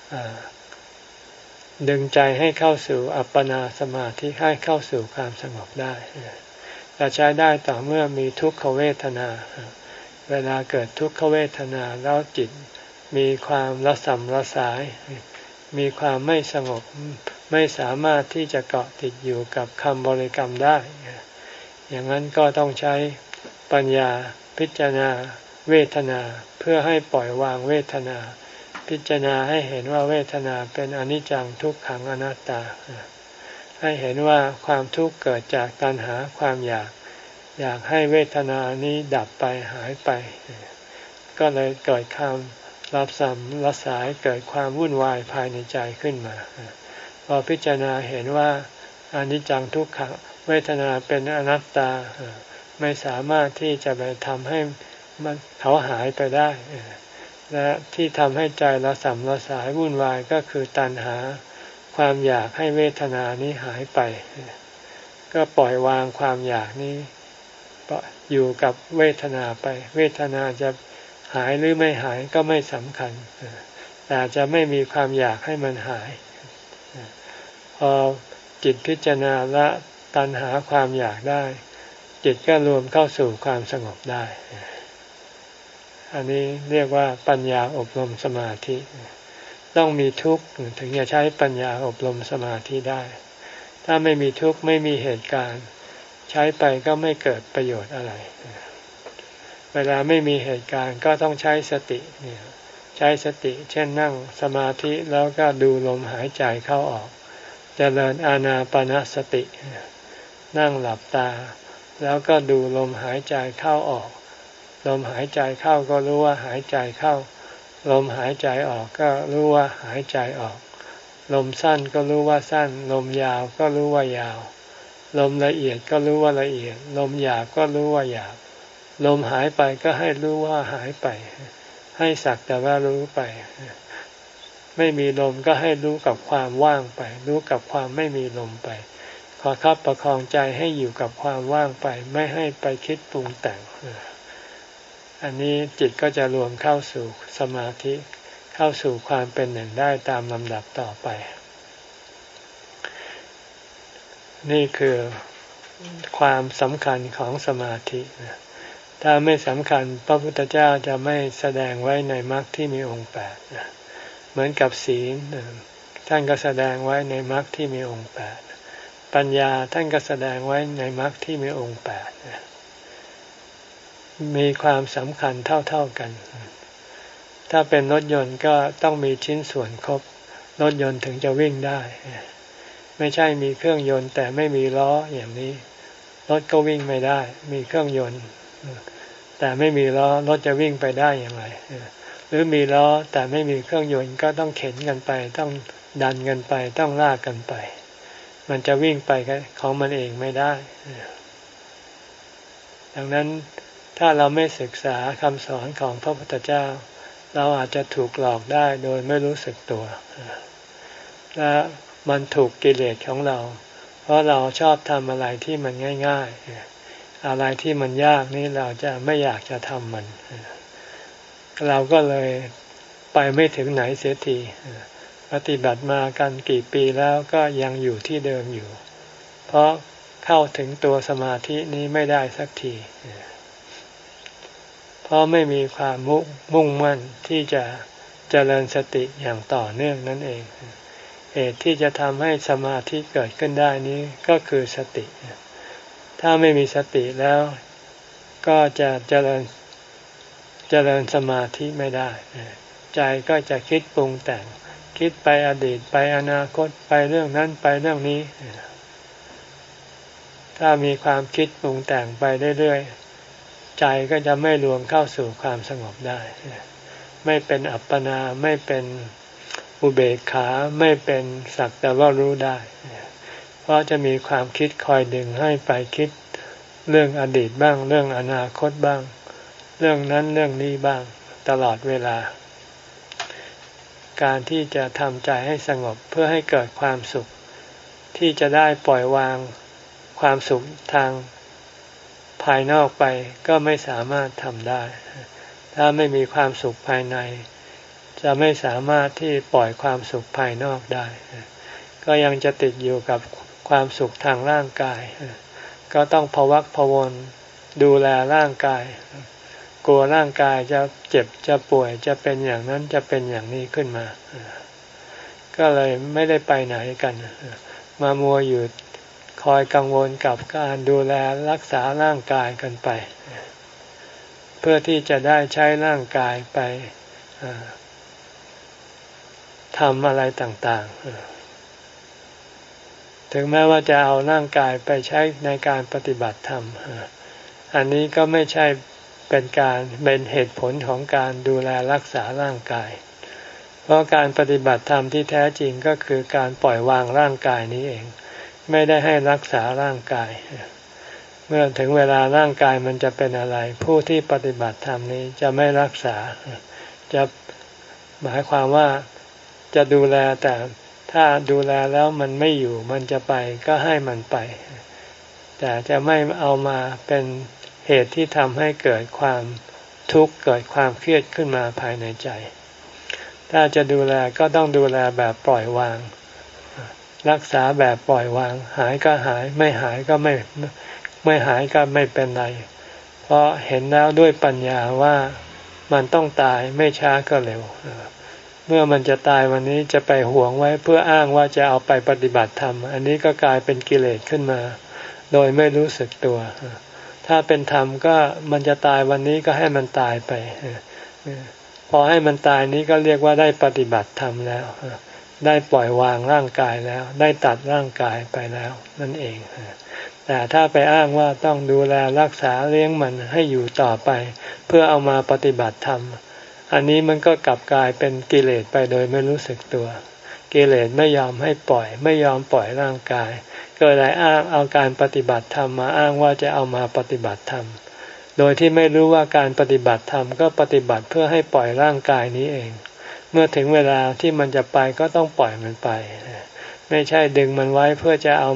[SPEAKER 1] ดึงใจให้เข้าสู่อัปปนาสมาธิให้เข้าสู่ความสงบได้จะใช้ได้ต่อเมื่อมีทุกขเวทนาเวลาเกิดทุกขเวทนาแล้วจิตมีความระส่ำระสายมีความไม่สงบไม่สามารถที่จะเกาะติดอยู่กับคำบริกรรมได้อย่างนั้นก็ต้องใช้ปัญญาพิจารณาเวทนาเพื่อให้ปล่อยวางเวทนาพิจารณาให้เห็นว่าเวทนาเป็นอนิจจังทุกขังอนัตตาให้เห็นว่าความทุกข์เกิดจากตัณหาความอยากให้เวทนานี้ดับไปหายไปก็เลยเกิดความรับสัมรับสายเกิดความวุ่นวายภายในใจขึ้นมาพอพิจารณาเห็นว่าอนิจจังทุกขังเวทนาเป็นอนัตตาไม่สามารถที่จะไปทำให้มันเขาหายไปได้และที่ทำให้ใจระส่ำระสายวุ่นวายก็คือตัณหาความอยากให้เวทนานี้หายไปก็ปล่อยวางความอยากนี้อยู่กับเวทนาไปเวทนาจะหายหรือไม่หายก็ไม่สำคัญแต่จะไม่มีความอยากให้มันหายพอจิตพิจารณาละตัณหาความอยากได้จิตก็รวมเข้าสู่ความสงบได้อันนี้เรียกว่าปัญญาอบรมสมาธิต้องมีทุกข์ถึงจะใช้ปัญญาอบรมสมาธิได้ถ้าไม่มีทุกข์ไม่มีเหตุการณ์ใช้ไปก็ไม่เกิดประโยชน์อะไรเวลาไม่มีเหตุการณ์ก็ต้องใช้สติเนี่ยใช้สติเช่นนั่งสมาธิแล้วก็ดูลมหายใจเข้าออกเจริญอานาปานสตินั่งหลับตาแล้วก็ดูลมหายใจเข้าออกลมหายใจเข้าก็รู้ว่าหายใจเข้าลมหายใจออกก็รู้ว่าหายใจออกลมสั้นก็รู้ว่าสั้นลมยาวก็รู้ว่ายาวลมละเอียดก็รู้ว่าละเอียดลมหยาบก็รู้ว่าหยาบลมหายไปก็ให้รู้ว่าหายไปให้สักแต่ว่ารู้ไปไม่มีลมก็ให้รู้กับความว่างไปรู้กับความไม่มีลมไปขอคับประคองใจให้อยู่กับความว่างไปไม่ให้ไปคิดปรุงแต่งอันนี้จิตก็จะรวมเข้าสู่สมาธิเข้าสู่ความเป็นหนึ่งได้ตามลำดับต่อไปนี่คือความสำคัญของสมาธิถ้าไม่สำคัญพระพุทธเจ้าจะไม่แสดงไว้ในมรรคที่มีองค์8เหมือนกับศีลท่านก็แสดงไว้ในมรรคที่มีองค์8ปัญญาท่านก็แสดงไว้ในมรรคที่มีองค์8มีความสำคัญเท่ากันถ้าเป็นรถยนต์ก็ต้องมีชิ้นส่วนครบรถยนต์ถึงจะวิ่งได้ไม่ใช่มีเครื่องยนต์แต่ไม่มีล้ออย่างนี้รถก็วิ่งไม่ได้มีเครื่องยนต์แต่ไม่มีล้อรถจะวิ่งไปได้อย่างไรหรือมีล้อแต่ไม่มีเครื่องยนต์ก็ต้องเข็นกันไปต้องดันกันไปต้องลากกันไปมันจะวิ่งไปของมันเองไม่ได้ดังนั้นถ้าเราไม่ศึกษาคำสอนของพระพุทธเจ้าเราอาจจะถูกหลอกได้โดยไม่รู้สึกตัวและมันถูกกิเลสของเราเพราะเราชอบทำอะไรที่มันง่ายๆอะไรที่มันยากนี่เราจะไม่อยากจะทำมันเราก็เลยไปไม่ถึงไหนเสียทีปฏิบัติมากันกี่ปีแล้วก็ยังอยู่ที่เดิมอยู่เพราะเข้าถึงตัวสมาธินี้ไม่ได้สักทีเพราะไม่มีความมุ่งมั่นที่จะเจริญสติอย่างต่อเนื่องนั่นเองเหตุที่จะทำให้สมาธิเกิดขึ้นได้นี้ก็คือสติถ้าไม่มีสติแล้วก็จะเจริญสมาธิไม่ได้ใจก็จะคิดปรุงแต่งคิดไปอดีตไปอนาคตไปเรื่องนั้นไปเรื่องนี้ถ้ามีความคิดปรุงแต่งไปเรื่อยๆใจก็จะไม่รวมเข้าสู่ความสงบได้ไม่เป็นอัปปนาไม่เป็นอุเบกขาไม่เป็นสักแต่ว่ารู้ได้เพราะจะมีความคิดคอยดึงให้ไปคิดเรื่องอดีตบ้างเรื่องอนาคตบ้างเรื่องนั้นเรื่องนี้บ้างตลอดเวลาการที่จะทำใจให้สงบเพื่อให้เกิดความสุขที่จะได้ปล่อยวางความสุขทางภายนอกไปก็ไม่สามารถทำได้ถ้าไม่มีความสุขภายในจะไม่สามารถที่ปล่อยความสุขภายนอกได้ก็ยังจะติดอยู่กับความสุขทางร่างกายก็ต้องพะวักพะวนดูแลร่างกายกลัวร่างกายจะเจ็บจะป่วยจะเป็นอย่างนั้นจะเป็นอย่างนี้ขึ้นมาก็เลยไม่ได้ไปไหนกันมามัวอยู่คอยกังวลกับการดูแลรักษาร่างกายกันไปเพื่อที่จะได้ใช้ร่างกายไปทำอะไรต่างๆถึงแม้ว่าจะเอาร่างกายไปใช้ในการปฏิบัติธรรมอันนี้ก็ไม่ใช่เป็นเหตุผลของการดูแลรักษาร่างกายเพราะการปฏิบัติธรรมที่แท้จริงก็คือการปล่อยวางร่างกายนี้เองไม่ได้ให้รักษาร่างกายเมื่อถึงเวลาร่างกายมันจะเป็นอะไรผู้ที่ปฏิบัติธรรมนี้จะไม่รักษาจะหมายความว่าจะดูแลแต่ถ้าดูแลแล้วมันไม่อยู่มันจะไปก็ให้มันไปแต่จะไม่เอามาเป็นเหตุที่ทำให้เกิดความทุกข์เกิดความเครียดขึ้นมาภายในใจถ้าจะดูแลก็ต้องดูแลแบบปล่อยวางรักษาแบบปล่อยวางหายก็หายไม่หายก็ไม่หายก็ไม่เป็นไรเพราะเห็นแล้วด้วยปัญญาว่ามันต้องตายไม่ช้าก็เร็วเมื่อมันจะตายวันนี้จะไปหวงไว้เพื่ออ้างว่าจะเอาไปปฏิบัติธรรมอันนี้ก็กลายเป็นกิเลสขึ้นมาโดยไม่รู้สึกตัวถ้าเป็นธรรมก็มันจะตายวันนี้ก็ให้มันตายไปพอให้มันตายนี้ก็เรียกว่าได้ปฏิบัติธรรมแล้วได้ปล่อยวางร่างกายแล้วได้ตัดร่างกายไปแล้วนั่นเองแต่ถ้าไปอ้างว่าต้องดูแลรักษาเลี้ยงมันให้อยู่ต่อไปเพื่อเอามาปฏิบัติธรรมอันนี้มันก็กลับกลายเป็นกิเลสไปโดยไม่รู้สึกตัวกิเลสไม่ยอมให้ปล่อยไม่ยอมปล่อยร่างกายก็เลยอ้างเอาการปฏิบัติธรรมมาอ้างว่าจะเอามาปฏิบัติธรรมโดยที่ไม่รู้ว่าการปฏิบัติธรรมก็ปฏิบัติเพื่อให้ปล่อยร่างกายนี้เองเมื่อถึงเวลาที่มันจะไปก็ต้องปล่อยมันไปไม่ใช่ดึงมันไว้เพื่อจะเอา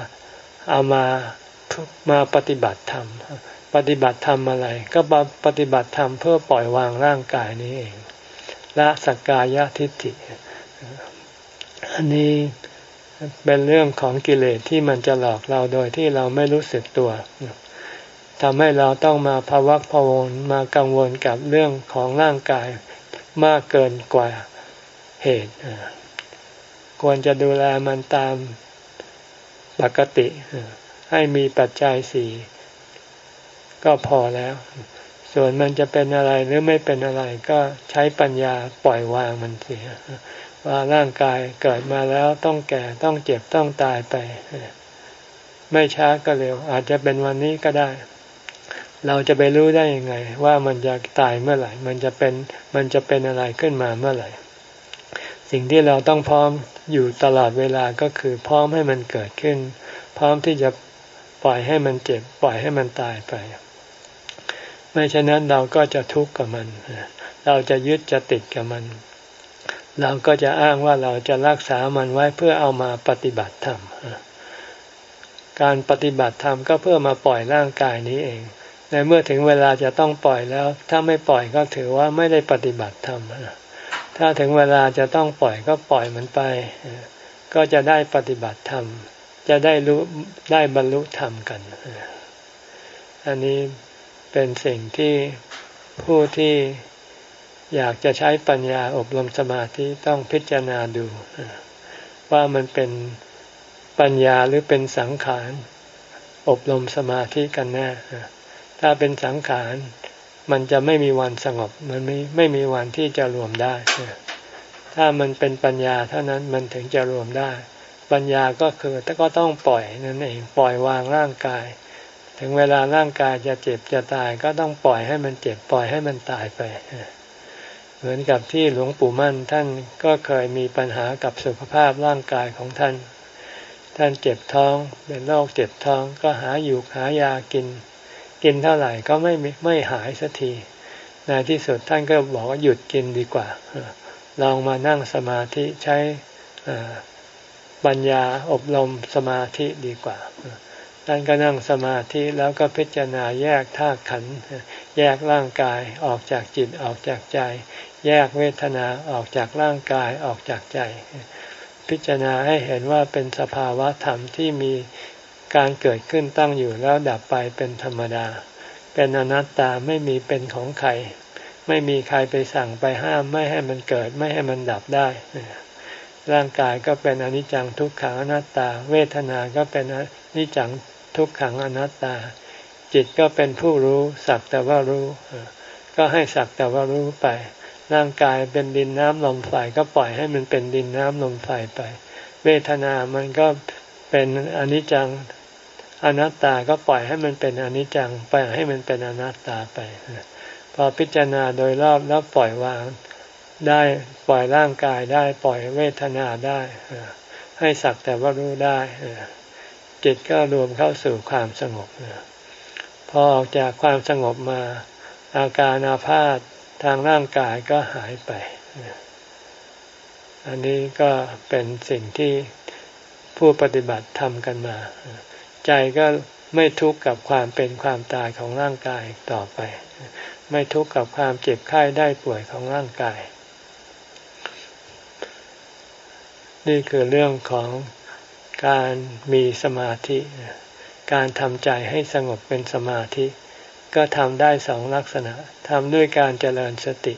[SPEAKER 1] มาปฏิบัติธรรมปฏิบัติธรรมอะไรก็ปฏิบัติธรรมเพื่อปล่อยวางร่างกายนี้เองละสักกายทิฏฐิอันนี้เป็นเรื่องของกิเลสที่มันจะหลอกเราโดยที่เราไม่รู้สึกตัวทำให้เราต้องมาภวักพะวงมากังวลกับเรื่องของร่างกายมากเกินกว่าเหตุควรจะดูแลมันตามปกติให้มีปัจจัยสี่ก็พอแล้วส่วนมันจะเป็นอะไรหรือไม่เป็นอะไรก็ใช้ปัญญาปล่อยวางมันเสียว่าร่างกายเกิดมาแล้วต้องแก่ต้องเจ็บต้องตายไปไม่ช้าก็เร็วอาจจะเป็นวันนี้ก็ได้เราจะไปรู้ได้ยังไงว่ามันจะตายเมื่อไหร่มันจะเป็นอะไรขึ้นมาเมื่อไหร่สิ่งที่เราต้องพร้อมอยู่ตลอดเวลาก็คือพร้อมให้มันเกิดขึ้นพร้อมที่จะปล่อยให้มันเจ็บปล่อยให้มันตายไปไม่เช่นนั้นเราก็จะทุกข์กับมันเราจะยึดจะติดกับมันเราก็จะอ้างว่าเราจะรักษามันไว้เพื่อเอามาปฏิบัติธรรมการปฏิบัติธรรมก็เพื่อมาปล่อยร่างกายนี้เองในเมื่อถึงเวลาจะต้องปล่อยแล้วถ้าไม่ปล่อยก็ถือว่าไม่ได้ปฏิบัติธรรมถ้าถึงเวลาจะต้องปล่อยก็ปล่อยมันไปก็จะได้ปฏิบัติธรรมจะได้รู้ได้บรรลุธรรมกันอันนี้เป็นสิ่งที่ผู้ที่อยากจะใช้ปัญญาอบรมสมาธิต้องพิจารณาดูว่ามันเป็นปัญญาหรือเป็นสังขารอบรมสมาธิกันแน่ถ้าเป็นสังขารมันจะไม่มีวันสงบมันไม่มีวันที่จะรวมได้ถ้ามันเป็นปัญญาเท่านั้นมันถึงจะรวมได้ปัญญาก็คือก็ต้องปล่อยนั่นเองปล่อยวางร่างกายถึงเวลาร่างกายจะเจ็บจะตายก็ต้องปล่อยให้มันเจ็บปล่อยให้มันตายไปเหมือนกับที่หลวงปู่มั่นท่านก็เคยมีปัญหากับสุขภาพร่างกายของท่านเจ็บท้องเป็นโรคเจ็บท้องก็หายากินเท่าไหร่ก็ไม่หายสักทีในที่สุดท่านก็บอกว่าหยุดกินดีกว่าลองมานั่งสมาธิใช้ปัญญาอบรมสมาธิดีกว่าท่านก็นั่งสมาธิแล้วก็พิจารณาแยกธาตุขันธ์แยกร่างกายออกจากจิตออกจากใจแยกเวทนาออกจากร่างกายออกจากใจพิจารณาให้เห็นว่าเป็นสภาวะธรรมที่มีการเกิดขึ้นตั้งอยู่แล้วดับไปเป็นธรรมดาเป็นอนัตตาไม่มีเป็นของใครไม่มีใครไปสั่งไปห้ามไม่ให้มันเกิดไม่ให้มันดับได้ร่างกายก็เป็นอนิจจังทุกขังอนัตตาเวทนาก็เป็นอนิจจังทุกขังอนัตตาจิตก็เป็นผู้รู้สักแต่ว่ารู้ก็ให้สักแต่ว่ารู้ไปร่างกายเป็นดินน้ำลมไฟก็ปล่อยให้มันเป็นดินน้ำลมไฟไปเวทนามันก็เป็นอนิจจังอนัตตาก็ปล่อยให้มันเป็นอนิจจังไปให้มันเป็นอนัตตาไปพอพิจารณาโดยรอบแล้วปล่อยวางได้ปล่อยร่างกายได้ปล่อยเวทนาได้ให้สักแต่ว่ารู้ได้จิตก็รวมเข้าสู่ความสงบพอออกจากความสงบมาอาการอาภาษทางร่างกายก็หายไปอันนี้ก็เป็นสิ่งที่ผู้ปฏิบัติทำกันมาใจก็ไม่ทุกข์กับความเป็นความตายของร่างกายต่อไปไม่ทุกข์กับความเจ็บไข้ได้ป่วยของร่างกายนี่คือเรื่องของการมีสมาธิการทำใจให้สงบเป็นสมาธิก็ทำได้สองลักษณะทำด้วยการเจริญสติ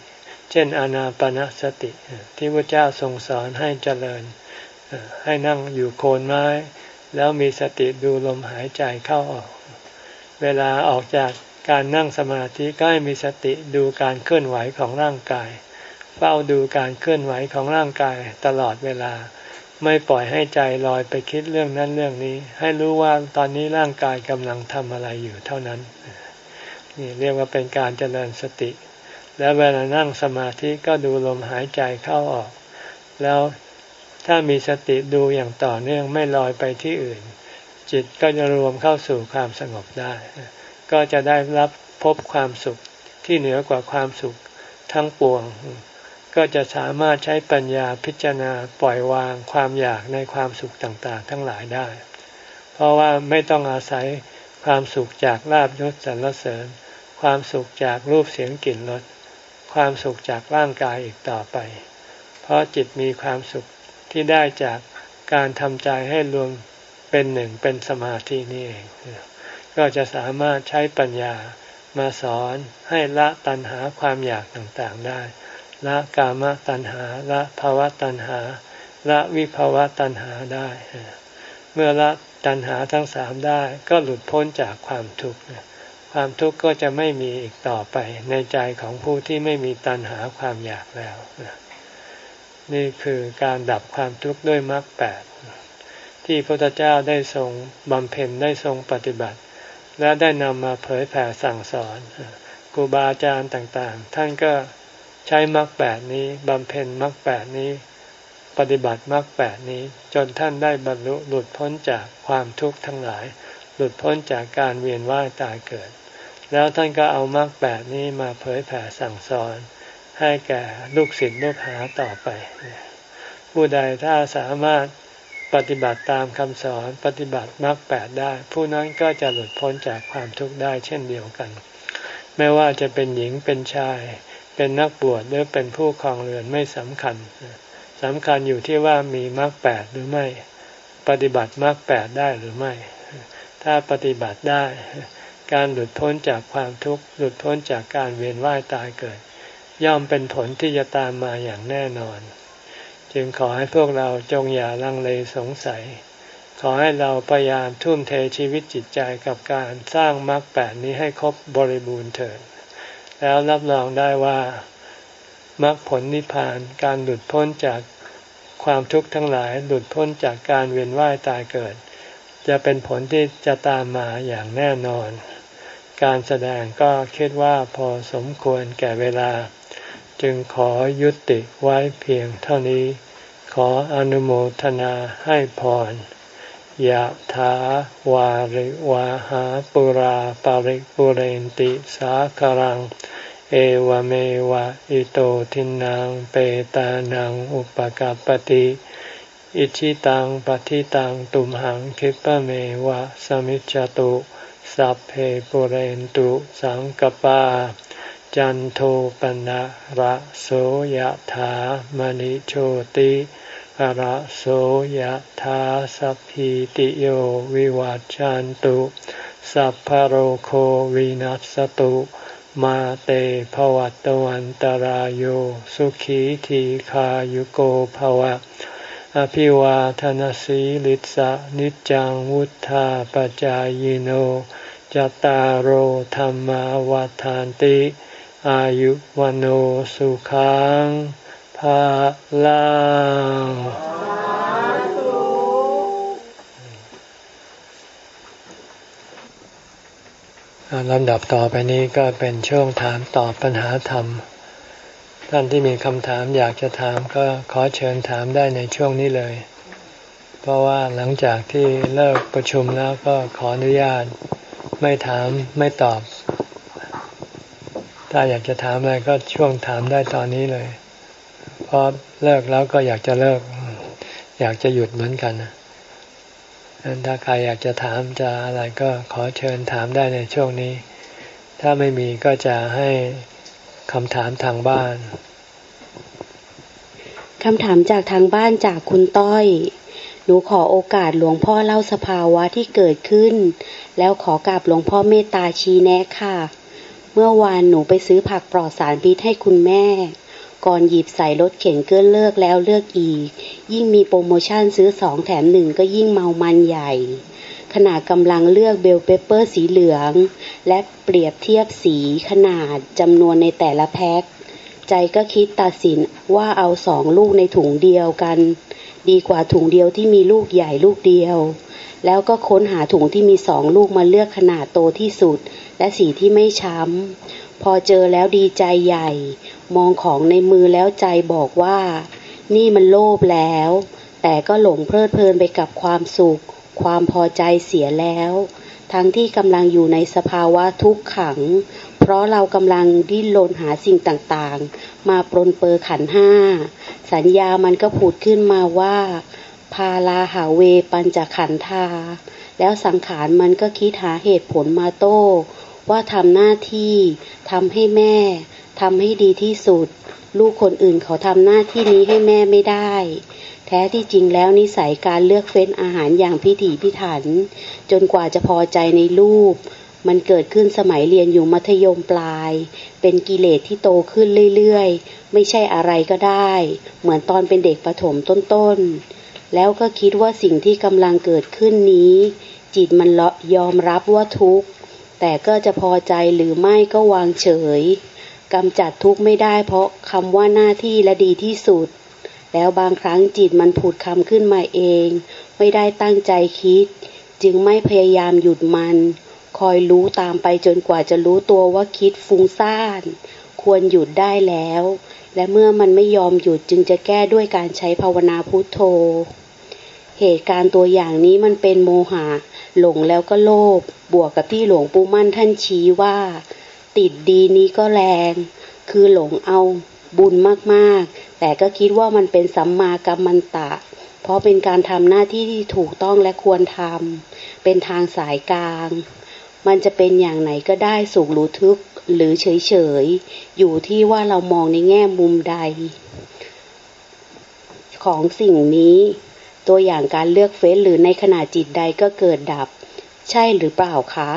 [SPEAKER 1] เช่นอานาปานสติที่พระเจ้าทรงสอนให้เจริญให้นั่งอยู่โคนไม้แล้วมีสติดูลมหายใจเข้าออกเวลาออกจากการนั่งสมาธิก็ให้มีสติดูการเคลื่อนไหวของร่างกายเฝ้าดูการเคลื่อนไหวของร่างกายตลอดเวลาไม่ปล่อยให้ใจลอยไปคิดเรื่องนั้นเรื่องนี้ให้รู้ว่าตอนนี้ร่างกายกำลังทำอะไรอยู่เท่านั้นนี่เรียกว่าเป็นการเจริญสติแล้วเวลานั่งสมาธิก็ดูลมหายใจเข้าออกแล้วถ้ามีสติดูอย่างต่อเนื่องไม่ลอยไปที่อื่นจิตก็จะรวมเข้าสู่ความสงบได้ก็จะได้รับพบความสุขที่เหนือกว่าความสุขทั้งปวงก็จะสามารถใช้ปัญญาพิจารณาปล่อยวางความอยากในความสุขต่างๆทั้งหลายได้เพราะว่าไม่ต้องอาศัยความสุขจากลาภยศสรรเสริญความสุขจากรูปเสียงกลิ่นรสความสุขจากร่างกายอีกต่อไปเพราะจิตมีความสุขที่ได้จากการทำใจให้รวมเป็นหนึ่งเป็นสมาธินี่เองก็จะสามารถใช้ปัญญามาสอนให้ละตัณหาความอยากต่างๆได้ละกามตัณหาละภวตัณหาละวิภวตัณหาได้เมื่อละตัณหาทั้งสามได้ก็หลุดพ้นจากความทุกข์ความทุกข์ก็จะไม่มีอีกต่อไปในใจของผู้ที่ไม่มีตัณหาความอยากแล้วนี่คือการดับความทุกข์ด้วยมรรคแปดที่พระพุทธเจ้าได้ทรงบำเพ็ญได้ทรงปฏิบัติและได้นำมาเผยแผ่สั่งสอนครูบาอาจารย์ต่างๆท่านก็ใช้มรรคแปดนี้บำเพ็ญมรรคแปดนี้ปฏิบัติมรรคแปดนี้จนท่านได้บรรลุหลุดพ้นจากความทุกข์ทั้งหลายหลุดพ้นจากการเวียนว่ายตายเกิดแล้วท่านก็เอามรรคแปดนี้มาเผยแผ่สั่งสอนให้แก่ลูกศิษย์ลูกหาต่อไปผู้ใดถ้าสามารถปฏิบัติตามคำสอนปฏิบัติมรรคแปดได้ผู้นั้นก็จะหลุดพ้นจากความทุกข์ได้เช่นเดียวกันไม่ว่าจะเป็นหญิงเป็นชายเป็นนักบวชหรือเป็นผู้ครองเรือนไม่สำคัญสำคัญอยู่ที่ว่ามีมรรคแปดหรือไม่ปฏิบัติมรรคแปดได้หรือไม่ถ้าปฏิบัติได้การหลุดพ้นจากความทุกข์หลุดพ้นจากการเวียนว่ายตายเกิดย่อมเป็นผลที่จะตามมาอย่างแน่นอนจึงขอให้พวกเราจงอย่าลังเลสงสัยขอให้เราพยายามทุ่มเทชีวิตจิตใจกับการสร้างมรรคแปดนี้ให้ครบบริบูรณ์เถิดแล้วรับรองได้ว่ามรรคผลนิพพานการหลุดพ้นจากความทุกข์ทั้งหลายหลุดพ้นจากการเวียนว่ายตายเกิดจะเป็นผลที่จะตามมาอย่างแน่นอนการแสดงก็คิดว่าพอสมควรแก่เวลาจึงขอยุติไว้เพียงเท่านี้ขออนุโมทนาให้พรยะถาวาริวหาปุราปาริปุเรนติสาคารังเอวเมวะอิโตทินังเปตานังอุปกัปปติอิชิตังปฏิตังตุมหังคิปะเมวะสมิจจตุสัพเพปุเรนตุสังกปาจันโทปนะระโสยถามณิโชติระโสยถาสัพพิติโยวิวัจจันตุสัพพโรโควินัสตุมาเตภวัตวันตารโยสุขีทีขายุโกภวะอภิวาทนาสีลิสะนิจังวุธาปจายโนจตารโหธรรมวาทานติอายุวันโอสุขังภาลังลำดับต่อไปนี้ก็เป็นช่วงถามตอบปัญหาธรรมท่านที่มีคำถามอยากจะถามก็ขอเชิญถามได้ในช่วงนี้เลยเพราะว่าหลังจากที่เลิกประชุมแล้วก็ขออนุญาตไม่ถามไม่ตอบถ้าอยากจะถามอะไรก็ช่วงถามได้ตอนนี้เลยเพราะเลิกแล้วก็อยากจะเลิกอยากจะหยุดเหมือนกันถ้าใครอยากจะถามจะอะไรก็ขอเชิญถามได้ในช่วงนี้ถ้าไม่มีก็จะให้คำถามทางบ้าน
[SPEAKER 2] คำถามจากทางบ้านจากคุณต้อยหนูขอโอกาสหลวงพ่อเล่าสภาวะที่เกิดขึ้นแล้วขอกราบหลวงพ่อเมตตาชี้แนะค่ะเมื่อวานหนูไปซื้อผักปลอดสารพิษให้คุณแม่ก่อนหยิบใส่รถเข็นก็เลือกแล้วเลือกอีกยิ่งมีโปรโมชั่นซื้อ2แถม1ก็ยิ่งเมามันใหญ่ขณะกำลังเลือกเบลเปเปอร์สีเหลืองและเปรียบเทียบสีขนาดจำนวนในแต่ละแพ็คใจก็คิดตัดสินว่าเอา2ลูกในถุงเดียวกันดีกว่าถุงเดียวที่มีลูกใหญ่ลูกเดียวแล้วก็ค้นหาถุงที่มี2ลูกมาเลือกขนาดโตที่สุดและสีที่ไม่ช้ำพอเจอแล้วดีใจใหญ่มองของในมือแล้วใจบอกว่านี่มันโลภแล้วแต่ก็หลงเพลิดเพลินไปกับความสุขความพอใจเสียแล้วทั้งที่กำลังอยู่ในสภาวะทุกข์ขังเพราะเรากำลังดิ้นรนหาสิ่งต่างๆมาปรนเปื้อขันธ์ห้าสัญญามันก็ผุดขึ้นมาว่าพาลาหาเวปัญจขันธาแล้วสังขารมันก็คิดหาเหตุผลมาโต้ว่าทำหน้าที่ทำให้แม่ทำให้ดีที่สุดลูกคนอื่นเขาทำหน้าที่นี้ให้แม่ไม่ได้แท้ที่จริงแล้วนิสัยการเลือกเฟ้นอาหารอย่างพิถีพิถันจนกว่าจะพอใจในรูปมันเกิดขึ้นสมัยเรียนอยู่มัธยมปลายเป็นกิเลสที่โตขึ้นเรื่อยๆไม่ใช่อะไรก็ได้เหมือนตอนเป็นเด็กประถมต้นๆแล้วก็คิดว่าสิ่งที่กำลังเกิดขึ้นนี้จิตมันยอมรับว่าทุกข์แต่ก็จะพอใจหรือไม่ก็วางเฉยกำจัดทุกข์ไม่ได้เพราะคำว่าหน้าที่และดีที่สุดแล้วบางครั้งจิตมันผุดคำขึ้นมาเองไม่ได้ตั้งใจคิดจึงไม่พยายามหยุดมันคอยรู้ตามไปจนกว่าจะรู้ตัวว่าคิดฟุ้งซ่านควรหยุดได้แล้วและเมื่อมันไม่ยอมหยุดจึงจะแก้ด้วยการใช้ภาวนาพุทโธเหตุการณ์ตัวอย่างนี้มันเป็นโมหะหลงแล้วก็โลภบวกกับที่หลวงปู่มั่นท่านชี้ว่าติดดีนี้ก็แรงคือหลงเอาบุญมากๆแต่ก็คิดว่ามันเป็นสัมมากัมมันตะเพราะเป็นการทำหน้าที่ที่ถูกต้องและควรทำเป็นทางสายกลางมันจะเป็นอย่างไหนก็ได้สุขหรือทุกข์หรือเฉยๆอยู่ที่ว่าเรามองในแง่มุมใดของสิ่งนี้ตัวอย่างการเลือกเฟ้นหรือในขณะจิตใดก็เกิดดับใช่หรือเปล่าคะ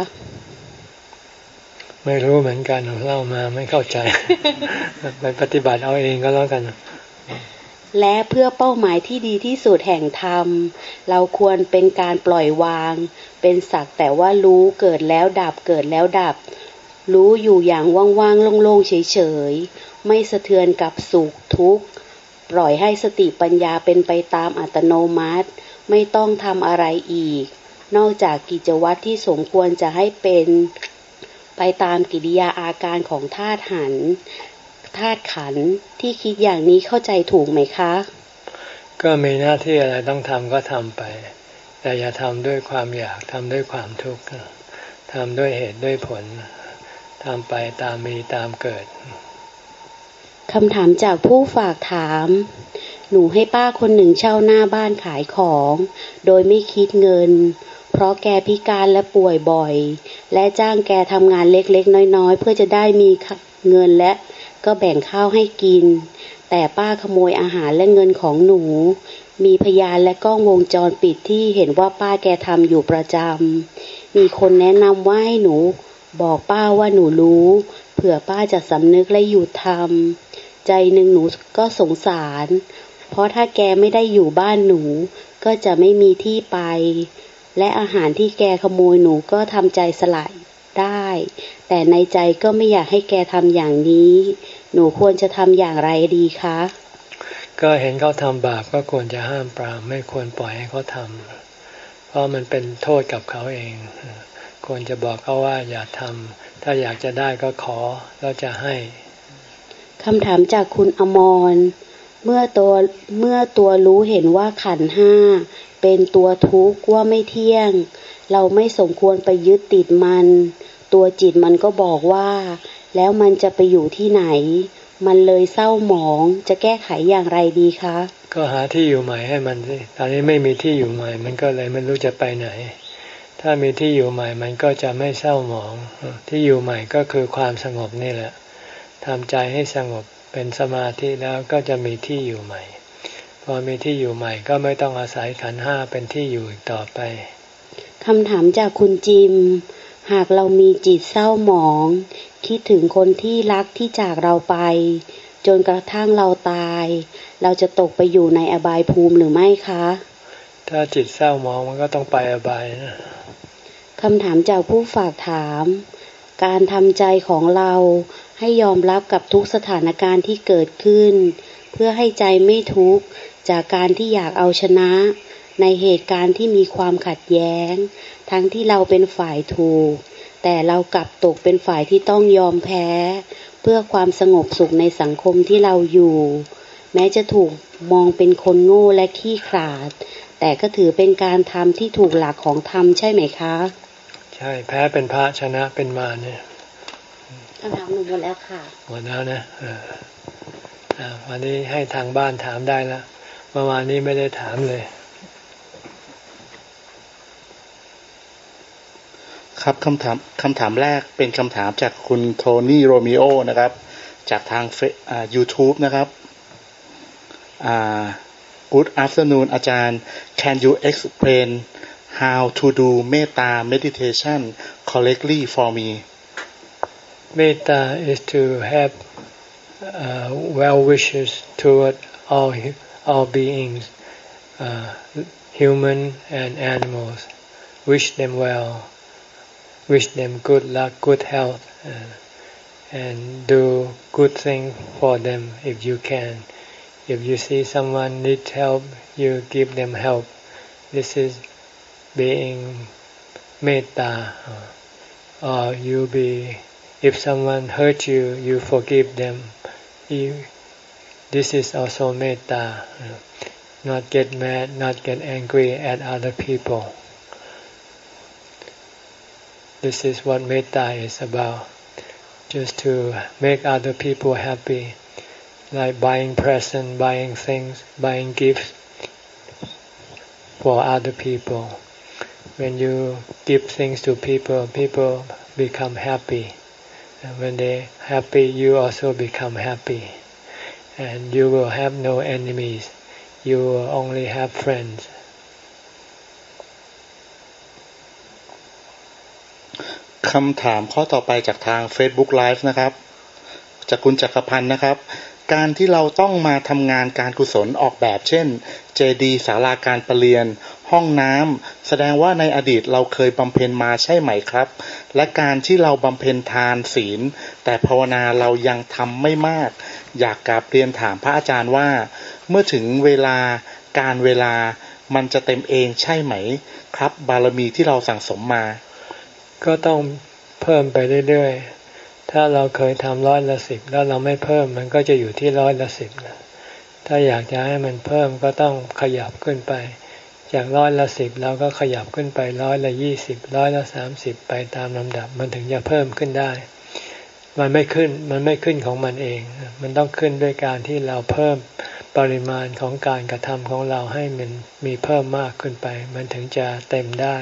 [SPEAKER 1] ไม่รู้เหมือนกันเล่ามาไม่เข้าใจ ไปปฏิบัติเอาเองก็แล้วกัน
[SPEAKER 2] และเพื่อเป้าหมายที่ดีที่สุดแห่งธรรมเราควรเป็นการปล่อยวางเป็นสักแต่ว่ารู้เกิดแล้วดับเกิดแล้วดับรู้อยู่อย่างว่างๆโล่งๆเฉยๆไม่สะเทือนกับสุขทุกข์ปล่อยให้สติปัญญาเป็นไปตามอัตโนมัติไม่ต้องทำอะไรอีกนอกจากกิจวัตรที่สมควรจะให้เป็นไปตามกิริยาอาการของธาตุขันธ์ที่คิดอย่างนี้เข้าใจถูกไหมคะ
[SPEAKER 1] ก็มีหน้าที่อะไรต้องทำก็ทำไปแต่อย่าทำด้วยความอยากทำด้วยความทุกข์ทำด้วยเหตุด้วยผลทำไปตามมีตามเกิด
[SPEAKER 2] คำถามจากผู้ฝากถามหนูให้ป้าคนหนึ่งเช่าหน้าบ้านขายของโดยไม่คิดเงินเพราะแกพิการและป่วยบ่อยและจ้างแกทำงานเล็กๆน้อยๆเพื่อจะได้มีเงินและก็แบ่งข้าวให้กินแต่ป้าขโมยอาหารและเงินของหนูมีพยานและกล้องวงจรปิดที่เห็นว่าป้าแกทำอยู่ประจำมีคนแนะนำว่าให้หนูบอกป้าว่าหนูรู้เผื่อป้าจะสำนึกและหยุดทำใจหนึ่งหนูก็สงสารเพราะถ้าแกไม่ได้อยู่บ้านหนูก็จะไม่มีที่ไปและอาหารที่แกขโมยหนูก็ทำใจสลายได้แต่ในใจก็ไม่อยากให้แกทำอย่างนี้หนูควรจะทำอย่างไรดีคะ
[SPEAKER 1] ก็เห็นเขาทำบาปก็ควรจะห้ามปรามไม่ควรปล่อยให้เขาทำเพราะมันเป็นโทษกับเขาเองควรจะบอกเขาว่าอย่าทำถ้าอยากจะได้ก็ขอแล้วจะให้
[SPEAKER 2] คำถามจากคุณอมรเมื่อตัวรู้เห็นว่าขันธ์ห้าเป็นตัวทุกข์ว่าไม่เที่ยงเราไม่สมควรไปยึดติดมันตัวจิตมันก็บอกว่าแล้วมันจะไปอยู่ที่ไหนมันเลยเศร้าหมองจะแก้ไขอย่างไรดีคะ
[SPEAKER 1] ก็หาที่อยู่ใหม่ให้มันสิตอนนี้ไม่มีที่อยู่ใหม่มันก็เลยไม่รู้จะไปไหนถ้ามีที่อยู่ใหม่มันก็จะไม่เศร้าหมองที่อยู่ใหม่ก็คือความสงบนี่แหละทำใจให้สงบเป็นสมาธิแล้วก็จะมีที่อยู่ใหม่พอมีที่อยู่ใหม่ก็ไม่ต้องอาศัยขันธ์ห้าเป็นที่อยู่อีกต่อไป
[SPEAKER 2] คำถามจากคุณจิมหากเรามีจิตเศร้าหมองคิดถึงคนที่รักที่จากเราไปจนกระทั่งเราตายเราจะตกไปอยู่ในอบายภูมิหรือไม่คะ
[SPEAKER 1] ถ้าจิตเศร้าหมองมันก็ต้องไปอบายนะ
[SPEAKER 2] คำถามจากผู้ฝากถามการทำใจของเราให้ยอมรับกับทุกสถานการณ์ที่เกิดขึ้นเพื่อให้ใจไม่ทุกข์จากการที่อยากเอาชนะในเหตุการณ์ที่มีความขัดแย้งทั้งที่เราเป็นฝ่ายถูกแต่เรากลับตกเป็นฝ่ายที่ต้องยอมแพ้เพื่อความสงบสุขในสังคมที่เราอยู่แม้จะถูกมองเป็นคนโง่และขี้ขลาดแต่ก็ถือเป็นการทำที่ถูกหลักของธรรมใช่ไหมคะ
[SPEAKER 1] ใช่แพ้เป็นพระชนะเป็นมารเนี่ย
[SPEAKER 2] คำถามหนูหมดแล้วค่ะ
[SPEAKER 1] หมดแล้วนะวันนี้ให้ทางบ้านถามได้แล้วเมื่อวานนี้ไม่ได้ถามเลย
[SPEAKER 3] ครับคำถามแรกเป็นคำถามจากคุณโทนี่โรมิโอนะครับจากทางYouTube นะครับGood afternoon อาจารย์ Can you explain how to do metta meditation correctly for me
[SPEAKER 1] Metta is to have well wishes toward all beings human and animals wish them well wish them good luck good health and do good things for them if you can if you see someone needs help you give them help this is being metta or if someone hurt you you forgive them this is also metta not get mad not get angry at other people this is what metta is about just to make other people happy like buying presents buying things buying gifts for other people when you give things to people people become happy and when they happy you also become happy and you will have no enemies you will only have friends
[SPEAKER 3] คำถามข้อต่อไปจากทาง Facebook Live นะครับจากคุณจักรพันธ์นะครับการที่เราต้องมาทำงานการกุศลออกแบบเช่นเจดีย์ศาลาการประเรียนห้องน้ำแสดงว่าในอดีตเราเคยบำเพ็ญมาใช่ไหมครับและการที่เราบำเพ็ญทานศีลแต่ภาวนาเรายังทำไม่มากอยากกราบเรียนถามพระอาจารย์ว่าเมื่อถึงเวลามันจะเต็มเองใช่ไหมครับบารมีที่เราสั่งสมมา
[SPEAKER 1] ก็ต้องเพิ่มไปเรื่อยๆถ้าเราเคยทำ10%แล้วเราไม่เพิ่มมันก็จะอยู่ที่10%นะถ้าอยากจะให้มันเพิ่มก็ต้องขยับขึ้นไปจาก10%เราก็ขยับขึ้นไป20%30%ไปตามลำดับมันถึงจะเพิ่มขึ้นได้มันไม่ขึ้นของมันเองมันต้องขึ้นด้วยการที่เราเพิ่มปริมาณของการกระทำของเราให้มันมีเพิ่มมากขึ้นไปมันถึงจะเต็มได้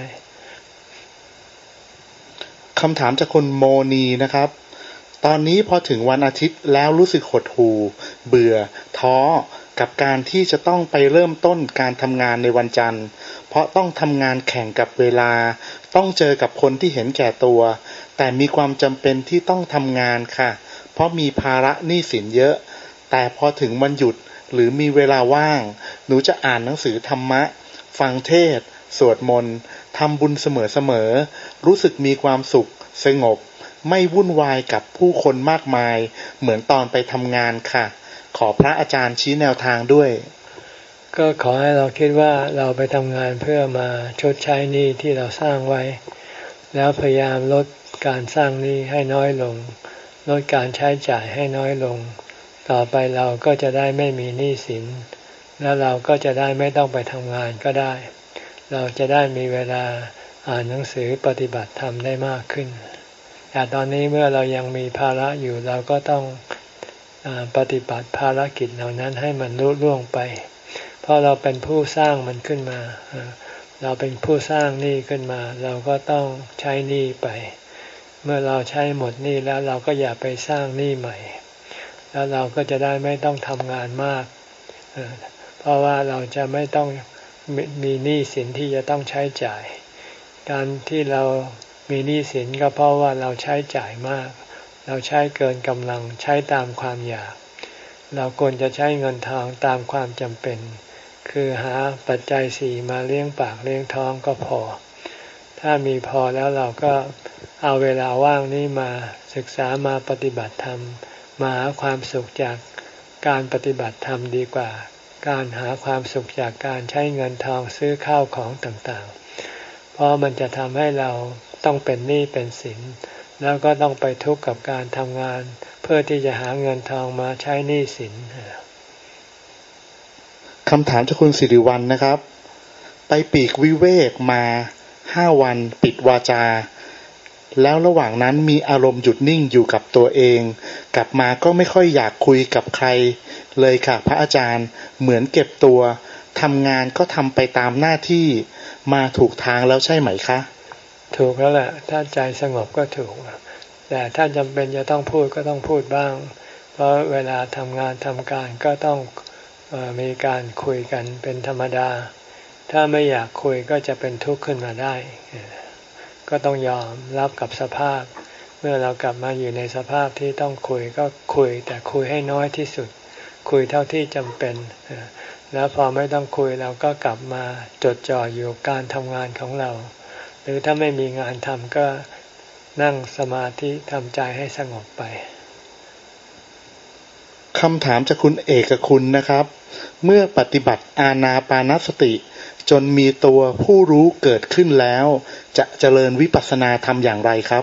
[SPEAKER 3] คำถามจากคุณโมนีนะครับตอนนี้พอถึงวันอาทิตย์แล้วรู้สึกหดหู่เบื่อท้อกับการที่จะต้องไปเริ่มต้นการทำงานในวันจันทร์เพราะต้องทำงานแข่งกับเวลาต้องเจอกับคนที่เห็นแก่ตัวแต่มีความจำเป็นที่ต้องทำงานค่ะเพราะมีภาระหนี้สินเยอะแต่พอถึงวันหยุดหรือมีเวลาว่างหนูจะอ่านหนังสือธรรมะฟังเทศน์สวดมนต์ทำบุญเสมอๆรู้สึกมีความสุขสงบไม่วุ่นวายกับผู้คนมากมายเหมือนตอนไปทำงานค่ะขอพระอาจารย์ชี้แนวทางด้วย
[SPEAKER 1] ก็ขอให้เราคิดว่าเราไปทำงานเพื่อมาชดใช้หนี้ที่เราสร้างไว้แล้วพยายามลดการสร้างหนี้ให้น้อยลงลดการใช้จ่ายให้น้อยลงต่อไปเราก็จะได้ไม่มีหนี้สินแล้วเราก็จะได้ไม่ต้องไปทำงานก็ได้เราจะได้มีเวลาอ่านหนังสือปฏิบัติธรรมได้มากขึ้นแต่ตอนนี้เมื่อเรายังมีภาระอยู่เราก็ต้องปฏิบัติภารกิจเหล่านั้นให้มันลุล่วงไปเพราะเราเป็นผู้สร้างมันขึ้นมาเราเป็นผู้สร้างหนี้ขึ้นมาเราก็ต้องใช้หนี้ไปเมื่อเราใช้หมดหนี้แล้วเราก็อย่าไปสร้างหนี้ใหม่แล้วเราก็จะได้ไม่ต้องทำงานมากเพราะว่าเราจะไม่ต้องมีหนี้สินที่จะต้องใช้จ่ายการที่เรามีหนี้สินก็เพราะว่าเราใช้จ่ายมากเราใช้เกินกำลังใช้ตามความอยากเราควรจะใช้เงินทองตามความจำเป็นคือหาปัจจัยสี่มาเลี้ยงปากเลี้ยงท้องก็พอถ้ามีพอแล้วเราก็เอาเวลาว่างนี้มาศึกษามาปฏิบัติธรรมมาหาความสุขจากการปฏิบัติธรรมดีกว่าการหาความสุขจากการใช้เงินทองซื้อข้าวของต่างๆเพราะมันจะทำให้เราต้องเป็นหนี้เป็นสินแล้วก็ต้องไปทุกข์กับการทำงานเพื่อที่จะหาเงินทองมาใช้หนี้สิน
[SPEAKER 3] คำถามจากคุณสิริวัลย์นะครับ ไปปีกวิเวกมา5 วันปิดวาจาแล้วระหว่างนั้นมีอารมณ์หยุดนิ่งอยู่กับตัวเองกลับมาก็ไม่ค่อยอยากคุยกับใครเลยค่ะพระอาจารย์เหมือนเก็บตัวทำงานก็ทำไปตามหน้าที่มาถูกทางแล้วใช่ไหมคะ
[SPEAKER 1] ถูกแล้วแหละถ้าใจสงบก็ถูกแต่ถ้าจำเป็นจะต้องพูดก็ต้องพูดบ้างเพราะเวลาทำงานทำการก็ต้องมีการคุยกันเป็นธรรมดาถ้าไม่อยากคุยก็จะเป็นทุกข์ขึ้นมาได้ก็ต้องยอมรับกับสภาพเมื่อเรากลับมาอยู่ในสภาพที่ต้องคุยก็คุยแต่คุยให้น้อยที่สุดคุยเท่าที่จำเป็นแล้วพอไม่ต้องคุยเราก็กลับมาจดจ่ออยู่การทำงานของเราหรือถ้าไม่มีงานทำก็นั่งสมาธิทำใจให้สงบไป
[SPEAKER 3] คำถามจากคุณเอกคุณนะครับเมื่อปฏิบัติอานาปานสติจนมีตัวผู้รู้เกิดขึ้นแล้วจะเจริญวิปัสสนาทำอย่างไรครับ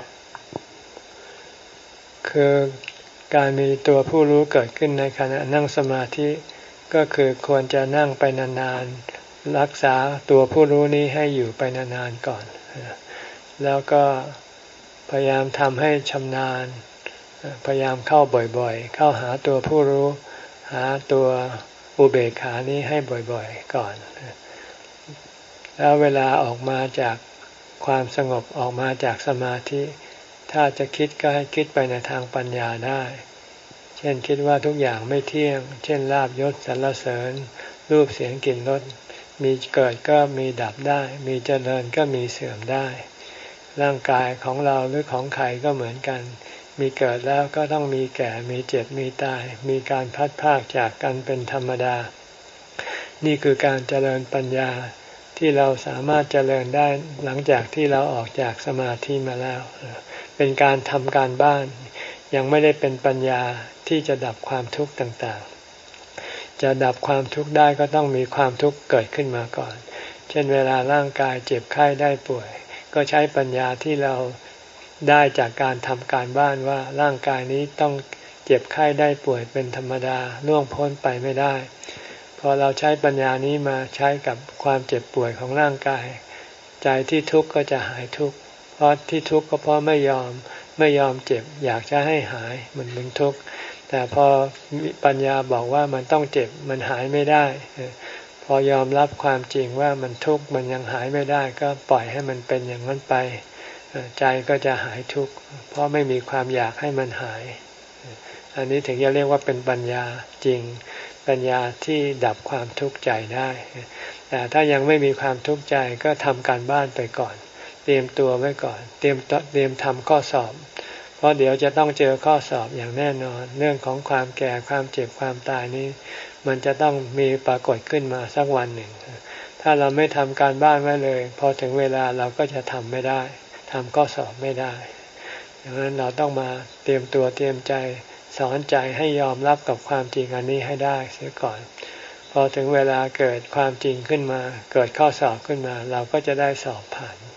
[SPEAKER 1] คือการมีตัวผู้รู้เกิดขึ้นในขณะนั่งสมาธิก็คือควรจะนั่งไปนานๆรักษาตัวผู้รู้นี้ให้อยู่ไปนานๆก่อนแล้วก็พยายามทำให้ชำนาญพยายามเข้าบ่อยๆเข้าหาตัวผู้รู้หาตัวอุเบกขานี้ให้บ่อยๆก่อนแล้วเวลาออกมาจากความสงบออกมาจากสมาธิถ้าจะคิดก็ให้คิดไปในทางปัญญาได้เช่นคิดว่าทุกอย่างไม่เที่ยงเช่นลาภยศสรรเสริญรูปเสียงกลิ่นรสมีเกิดก็มีดับได้มีเจริญก็มีเสื่อมได้ร่างกายของเราหรือของใครก็เหมือนกันมีเกิดแล้วก็ต้องมีแก่มีเจ็บมีตายมีการพัดพรากจากกันเป็นธรรมดานี่คือการเจริญปัญญาที่เราสามารถเจริญได้หลังจากที่เราออกจากสมาธิมาแล้วเป็นการทำการบ้านยังไม่ได้เป็นปัญญาที่จะดับความทุกข์ต่างๆจะดับความทุกข์ได้ก็ต้องมีความทุกข์เกิดขึ้นมาก่อนเช่นเวลาร่างกายเจ็บไข้ได้ป่วยก็ใช้ปัญญาที่เราได้จากการทำการบ้านว่าร่างกายนี้ต้องเจ็บไข้ได้ป่วยเป็นธรรมดาล่วงพ้นไปไม่ได้พอเราใช้ปัญญานี้มาใช้กับความเจ็บป่วยของร่างกายใจที่ทุกข์ก็จะหายทุกข์เพราะที่ทุกข์ก็เพราะไม่ยอมเจ็บอยากจะให้หายมันเป็นทุกข์แต่พอปัญญาบอกว่ามันต้องเจ็บมันหายไม่ได้พอยอมรับความจริงว่ามันทุกข์มันยังหายไม่ได้ก็ปล่อยให้มันเป็นอย่างนั้นไปใจก็จะหายทุกข์เพราะไม่มีความอยากให้มันหายอันนี้ถึงจะเรียกว่าเป็นปัญญาจริงปัญญาที่ดับความทุกข์ใจได้แต่ถ้ายังไม่มีความทุกข์ใจก็ทำการบ้านไปก่อนเตรียมตัวไว้ก่อนเตรียมทำข้อสอบเพราะเดี๋ยวจะต้องเจอข้อสอบอย่างแน่นอนเรื่องของความแก่ความเจ็บความตายนี้มันจะต้องมีปรากฏขึ้นมาสักวันหนึ่งถ้าเราไม่ทำการบ้านไว้เลยพอถึงเวลาเราก็จะทำไม่ได้ทำข้อสอบไม่ได้ดังนั้นเราต้องมาเตรียมตัวเตรียมใจสอนใจให้ยอมรับกับความจริงอันนี้ให้ได้เสียก่อนพอถึงเวลาเกิดความจริงขึ้นมาเกิดข้อสอบขึ้นมาเราก็จะได้สอบผ่าน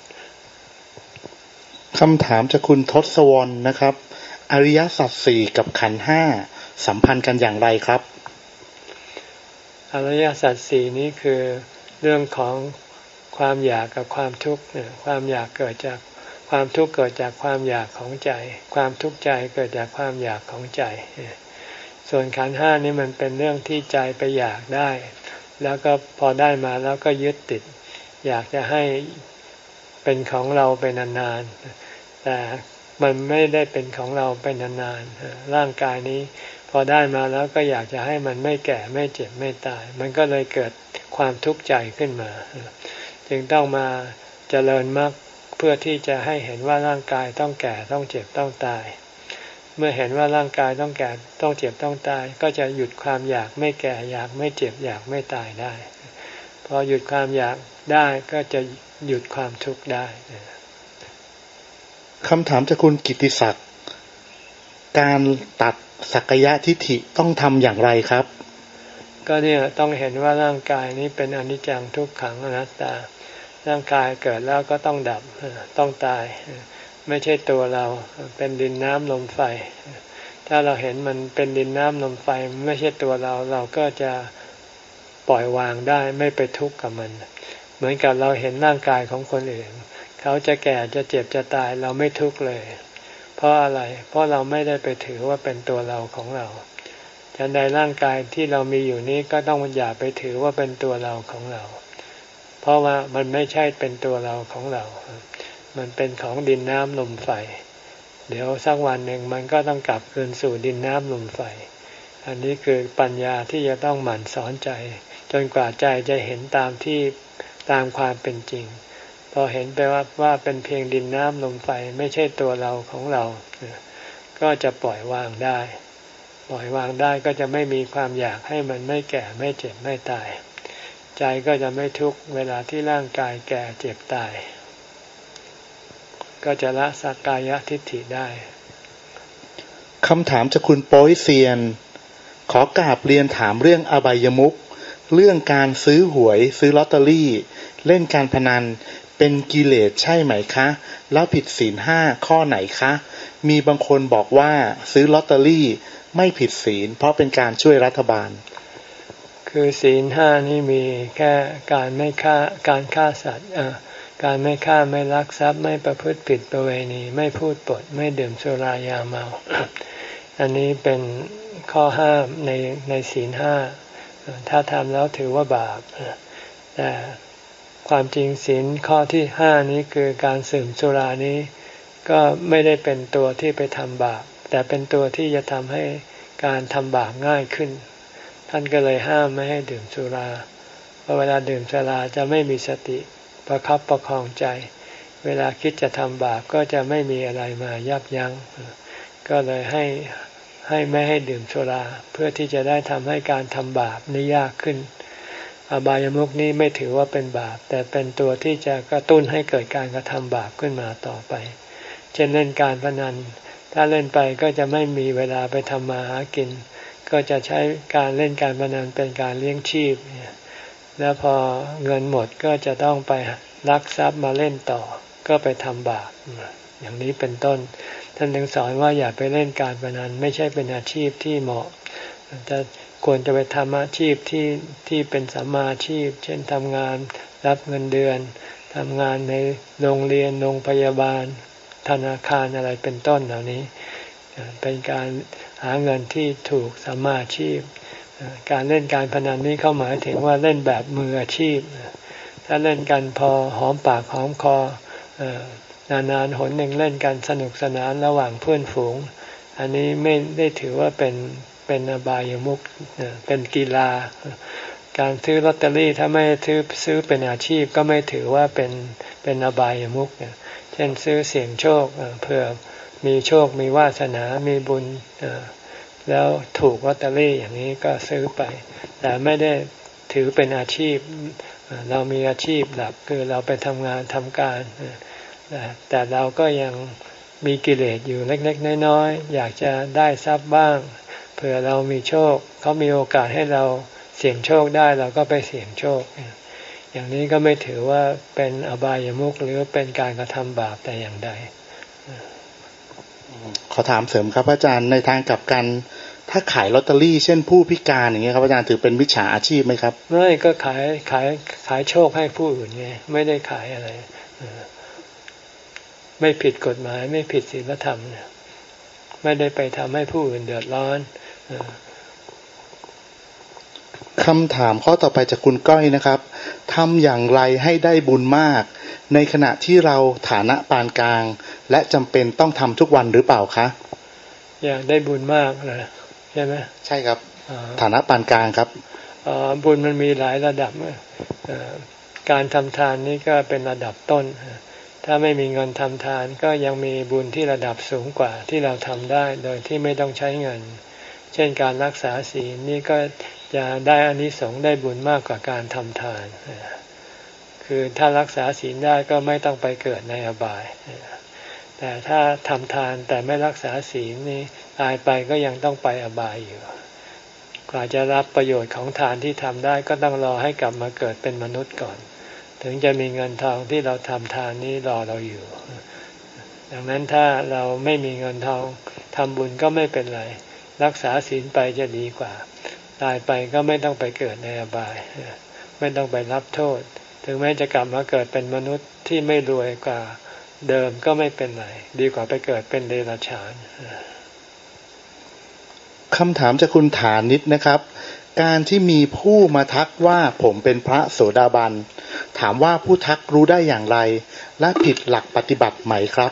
[SPEAKER 3] คำถามจากคุณทศวรรณนะครับอริยสัจสี่กับขันธ์ห้าสัมพันธ์กันอย่างไรครับ
[SPEAKER 1] อริยสัจสี่นี้คือเรื่องของความอยากกับความทุกข์ความอยากเกิดจากความทุกข์เกิดจากความอยากของใจความทุกข์ใจเกิดจากความอยากของใจส่วนขันธ์ห้านี้มันเป็นเรื่องที่ใจไปอยากได้แล้วก็พอได้มาแล้วก็ยึดติดอยากจะให้เป็นของเราไปนานๆแต่มันไม่ได้เป็นของเราไปนานๆร่างกายนี้พอได้มาแล้วก็อยากจะให้มันไม่แก่ไม่เจ็บไม่ตายมันก็เลยเกิดความทุกข์ใจขึ้นมาจึงต้องมาเจริญมรรคเพื่อที่จะให้เห็นว่าร่างกายต้องแก่ต้องเจ็บต้องตายเมื่อเห็นว่าร่างกายต้องแก่ต้องเจ็บต้องตายก็จะหยุดความอยากไม่แก่อยากไม่เจ็บอยากไม่ตายได้พอหยุดความอยากได้ก็จะหยุดความทุกข์ได้
[SPEAKER 3] คำถามจากคุณกิตติศักดิ์การตัดสักกายทิฏฐิต้องทำอย่างไรครับ
[SPEAKER 1] ก็เนี่ยต้องเห็นว่าร่างกายนี้เป็นอนิจจังทุกขังอนัตตาร่างกายเกิดแล้วก็ต้องดับต้องตายไม่ใช่ตัวเราเป็นดินน้ำลมไฟถ้าเราเห็นมันเป็นดินน้ำลมไฟไม่ใช่ตัวเราเราก็จะปล่อยวางได้ไม่ไปทุกข์กับมันเหมือนกับเราเห็นร่างกายของคนอื่นเขาจะแก่จะเจ็บจะตายเราไม่ทุกข์เลยเพราะอะไรเพราะเราไม่ได้ไปถือว่าเป็นตัวเราของเราฉันใดร่างกายที่เรามีอยู่นี้ก็ต้องอย่าไปถือว่าเป็นตัวเราของเราเพราะว่ามันไม่ใช่เป็นตัวเราของเรามันเป็นของดินน้ำลมไฟเดี๋ยวสักวันหนึ่งมันก็ต้องกลับคืนสู่ดินน้ำลมไฟอันนี้คือปัญญาที่จะต้องหมั่นสอนใจจนกว่าใจจะเห็นตามความเป็นจริงพอเห็นไปว่าเป็นเพียงดินน้ำลมไฟไม่ใช่ตัวเราของเราก็จะปล่อยวางได้ปล่อยวางได้ก็จะไม่มีความอยากให้มันไม่แก่ไม่เจ็บไม่ตายใจก็จะไม่ทุกข์เวลาที่ร่างกายแก่เจ็บตายก็จะละสักกายทิฏฐิได้
[SPEAKER 3] คำถามจากคุณโป้ยเซียนขอกราบเรียนถามเรื่องอบายมุขเรื่องการซื้อหวยซื้อลอตเตอรี่เล่นการพนันเป็นกิเลสใช่ไหมคะแล้วผิดศีล 5ข้อไหนคะมีบางคนบอกว่าซื้อลอตเตอรี่ไม่ผิดศีลเพราะเป็นการช่วยรัฐบาล
[SPEAKER 1] คือศีล 5นี่มีแค่การไม่ฆ่าการฆ่าสัตว์การไม่ฆ่าไม่ลักทรัพย์ไม่ประพฤติผิดประเวณีไม่พูดปดไม่ดื่มสุรายาเมาอันนี้เป็นข้อห้ามในศีล 5ถ้าทำแล้วถือว่าบาปแต่ความจริงศีลข้อที่5นี้คือการดื่มสุรานี้ก็ไม่ได้เป็นตัวที่ไปทำบาปแต่เป็นตัวที่จะทำให้การทำบาปง่ายขึ้นท่านก็เลยห้ามไม่ให้ดื่มสุราเพราะเวลาดื่มสุราจะไม่มีสติประคับประคองใจเวลาคิดจะทำบาปก็จะไม่มีอะไรมายับยั้งก็เลยให้ไม่ให้ดื่มสุราเพื่อที่จะได้ทำให้การทำบาปนี้ยากขึ้นอบายมุขนี้ไม่ถือว่าเป็นบาปแต่เป็นตัวที่จะกระตุ้นให้เกิดการกระทำบาปขึ้นมาต่อไปเช่นเล่นการพนันถ้าเล่นไปก็จะไม่มีเวลาไปทำมาหากินก็จะใช้การเล่นการพนันเป็นการเลี้ยงชีพแล้วพอเงินหมดก็จะต้องไปลักทรัพย์มาเล่นต่อก็ไปทำบาปอย่างนี้เป็นต้นท่านถึงสอนว่าอย่าไปเล่นการพนันไม่ใช่เป็นอาชีพที่เหมาะจะควรจะไปทำอาชีพที่เป็นสัมมาอาชีพเช่นทำงานรับเงินเดือนทำงานในโรงเรียนโรงพยาบาลธนาคารอะไรเป็นต้นเหล่านี้เป็นการหาเงินที่ถูกสัมมาอาชีพการเล่นการพนันนี้เข้าหมายถึงว่าเล่นแบบมืออาชีพถ้าเล่นกันพอหอมปากหอมคอนานๆหนหนึ่งเล่นกันสนุกสนานระหว่างเพื่อนฝูงอันนี้ไม่ได้ถือว่าเป็นอบายมุขเป็นกีฬาการซื้อลอตเตอรี่ถ้าไม่ซื้อเป็นอาชีพก็ไม่ถือว่าเป็นอบายมุขเช่นซื้อเสี่ยงโชคเพื่อมีโชคมีวาสนามีบุญแล้วถูกลอตเตอรี่อย่างนี้ก็ซื้อไปแต่ไม่ได้ถือเป็นอาชีพเรามีอาชีพหลักคือเราไปทำงานทำการแต่เราก็ยังมีกิเลสอยู่เล็กๆน้อยๆอยากจะได้ทรัพย์บ้างเผื่อเรามีโชคเขามีโอกาสให้เราเสี่ยงโชคได้เราก็ไปเสี่ยงโชคอย่างนี้ก็ไม่ถือว่าเป็นอบายมุขหรือเป็นการกระทำบาปแต่อย่างใด
[SPEAKER 3] ขอถามเสริมครับอาจารย์ในทางกลับกันถ้าขายลอตเตอรี่เช่นผู้พิการอย่างเงี้ยครับอาจารย์ถือเป็นมิจฉาอาชีพไหมครับ
[SPEAKER 1] ไม่ก็ขายโชคให้ผู้อื่นไงไม่ได้ขายอะไรไม่ผิดกฎหมายไม่ผิดศีลธรรมไม่ได้ไปทำให้ผู้อื่นเดือดร้อน
[SPEAKER 3] คำถามข้อต่อไปจากคุณก้อยนะครับทำอย่างไรให้ได้บุญมากในขณะที่เราฐานะปานกลางและจำเป็นต้องทำทุกวันหรือเปล่าคะ
[SPEAKER 1] อยากได้บุญมากเลยใช่ไหม
[SPEAKER 3] ใช่ครับฐานะปานกลางครับ
[SPEAKER 1] บุญมันมีหลายระดับการทำทานนี่ก็เป็นระดับต้นถ้ถ้าไม่มีเงินทำทานก็ยังมีบุญที่ระดับสูงกว่าที่เราทำได้โดยที่ไม่ต้องใช้เงินเช่นการรักษาศีลนี่ก็จะได้อานิสงส์ได้บุญมากกว่าการทำทานคือถ้ารักษาศีลได้ก็ไม่ต้องไปเกิดในอบายแต่ถ้าทำทานแต่ไม่รักษาศีลนี่ตายไปก็ยังต้องไปอบายอยู่กว่าจะรับประโยชน์ของทานที่ทำได้ก็ต้องรอให้กลับมาเกิดเป็นมนุษย์ก่อนถึงจะมีเงินทองที่เราทำทานนี้รอเราอยู่ดังนั้นถ้าเราไม่มีเงินทองทำบุญก็ไม่เป็นไรรักษาศีลไปจะดีกว่าตายไปก็ไม่ต้องไปเกิดในอบายไม่ต้องไปรับโทษถึงแม้จะกลับมาเกิดเป็นมนุษย์ที่ไม่รวยกว่าเดิมก็ไม่เป็นไรดีกว่าไปเกิดเป็นเดรัจฉาน
[SPEAKER 3] คำถามจากคุณฐานิชนะครับการที่มีผู้มาทักว่าผมเป็นพระโสดาบันถามว่าผู้ทักรู้ได้อย่างไรและผิดหลักปฏิบัติไหมครับ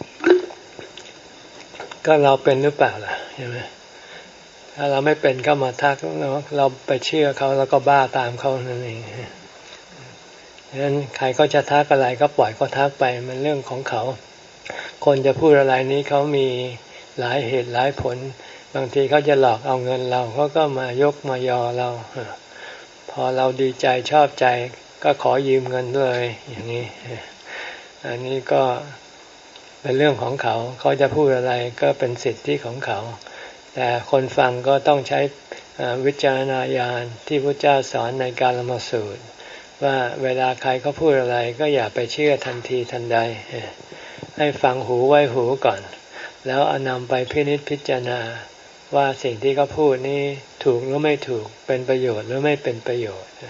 [SPEAKER 1] ก็เราเป็นหรือเปล่าล่ะใช่ไหมถ้าเราไม่เป็นก็มาทักเราไปเชื่อเขาแล้วก็บ้าตามเขานั่นเองฉะนั้นใครก็จะทักอะไรก็ปล่อยเขาทักไปมันเรื่องของเขาคนจะพูดอะไรนี้เขามีหลายเหตุหลายผลบางทีเขาจะหลอกเอาเงินเราเขาก็มายกมายอเราพอเราดีใจชอบใจก็ขอยืมเงินเลยอย่างนี้อันนี้ก็เป็นเรื่องของเขาเขาจะพูดอะไรก็เป็นสิทธิของเขาแต่คนฟังก็ต้องใช้วิจารณญาณที่พระเจ้าสอนในกาลามสูตรว่าเวลาใครเขาพูดอะไรก็อย่าไปเชื่อทันทีทันใดให้ฟังหูไว้หูก่อนแล้วเอานำไปพินิจพิจารณาว่าสิ่งที่เขาพูดนี้ถูกหรือไม่ถูกเป็นประโยชน์หรือไม่เป็นประโยชน์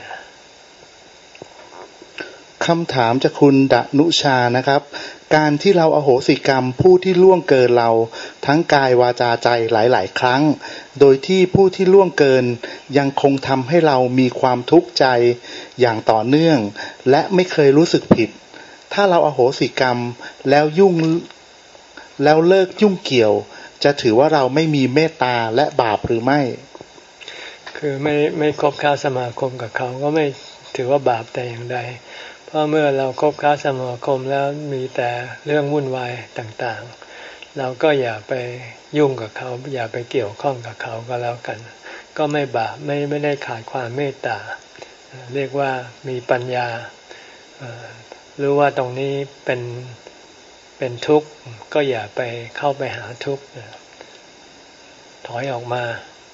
[SPEAKER 3] คำถามจากคุณดนุชานะครับการที่เราอโหสิกรรมผู้ที่ล่วงเกินเราทั้งกายวาจาใจหลายๆครั้งโดยที่ผู้ที่ล่วงเกินยังคงทำให้เรามีความทุกข์ใจอย่างต่อเนื่องและไม่เคยรู้สึกผิดถ้าเราอโหสิกรรมแล้วเลิกยุ่งเกี่ยวจะถือว่าเราไม่มีเมตตาและบาปหรือไม่
[SPEAKER 1] คือไม่คบค้าสมาคมกับเขาก็ไม่ถือว่าบาปแต่อย่างใดเพราะเมื่อเราคบค้าสมาคมแล้วมีแต่เรื่องวุ่นวายต่างๆเราก็อย่าไปยุ่งกับเขาอย่าไปเกี่ยวข้องกับเขาก็แล้วกันก็ไม่บาปไม่ได้ขาดความเมตตาเรียกว่ามีปัญญารู้ว่าตรงนี้เป็นทุกข์ก็อย่าไปเข้าไปหาทุกข์ถอยออกมา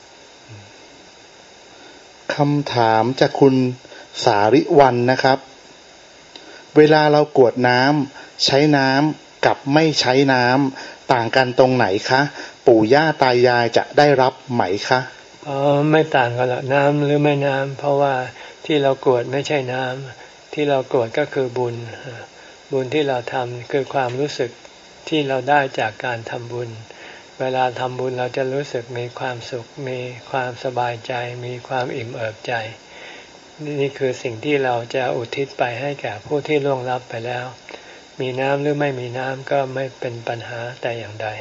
[SPEAKER 3] คำถามจากคุณสาริวรรณนะครับเวลาเรากรวดน้ำใช้น้ำกับไม่ใช้น้ำต่างกันตรงไหนคะปู่ย่าตายายจะได้รับไหมคะ
[SPEAKER 1] ไม่ต่างกันหรอกน้ำหรือไม่น้ำเพราะว่าที่เรากรวดไม่ใช่น้ำที่เรากรวดก็คือบุญที่เราทำคือความรู้สึกที่เราได้จากการทำบุญเวลาทำบุญเราจะรู้สึกมีความสุขมีความสบายใจมีความอิ่มเอิบใจนี่คือสิ่งที่เราจะอุทิศไปให้แก่ผู้ที่ล่วงลับไปแล้วมีน้ำหรือไม่มีน้ำก็ไม่เป็นปัญหาแต่อย่างใด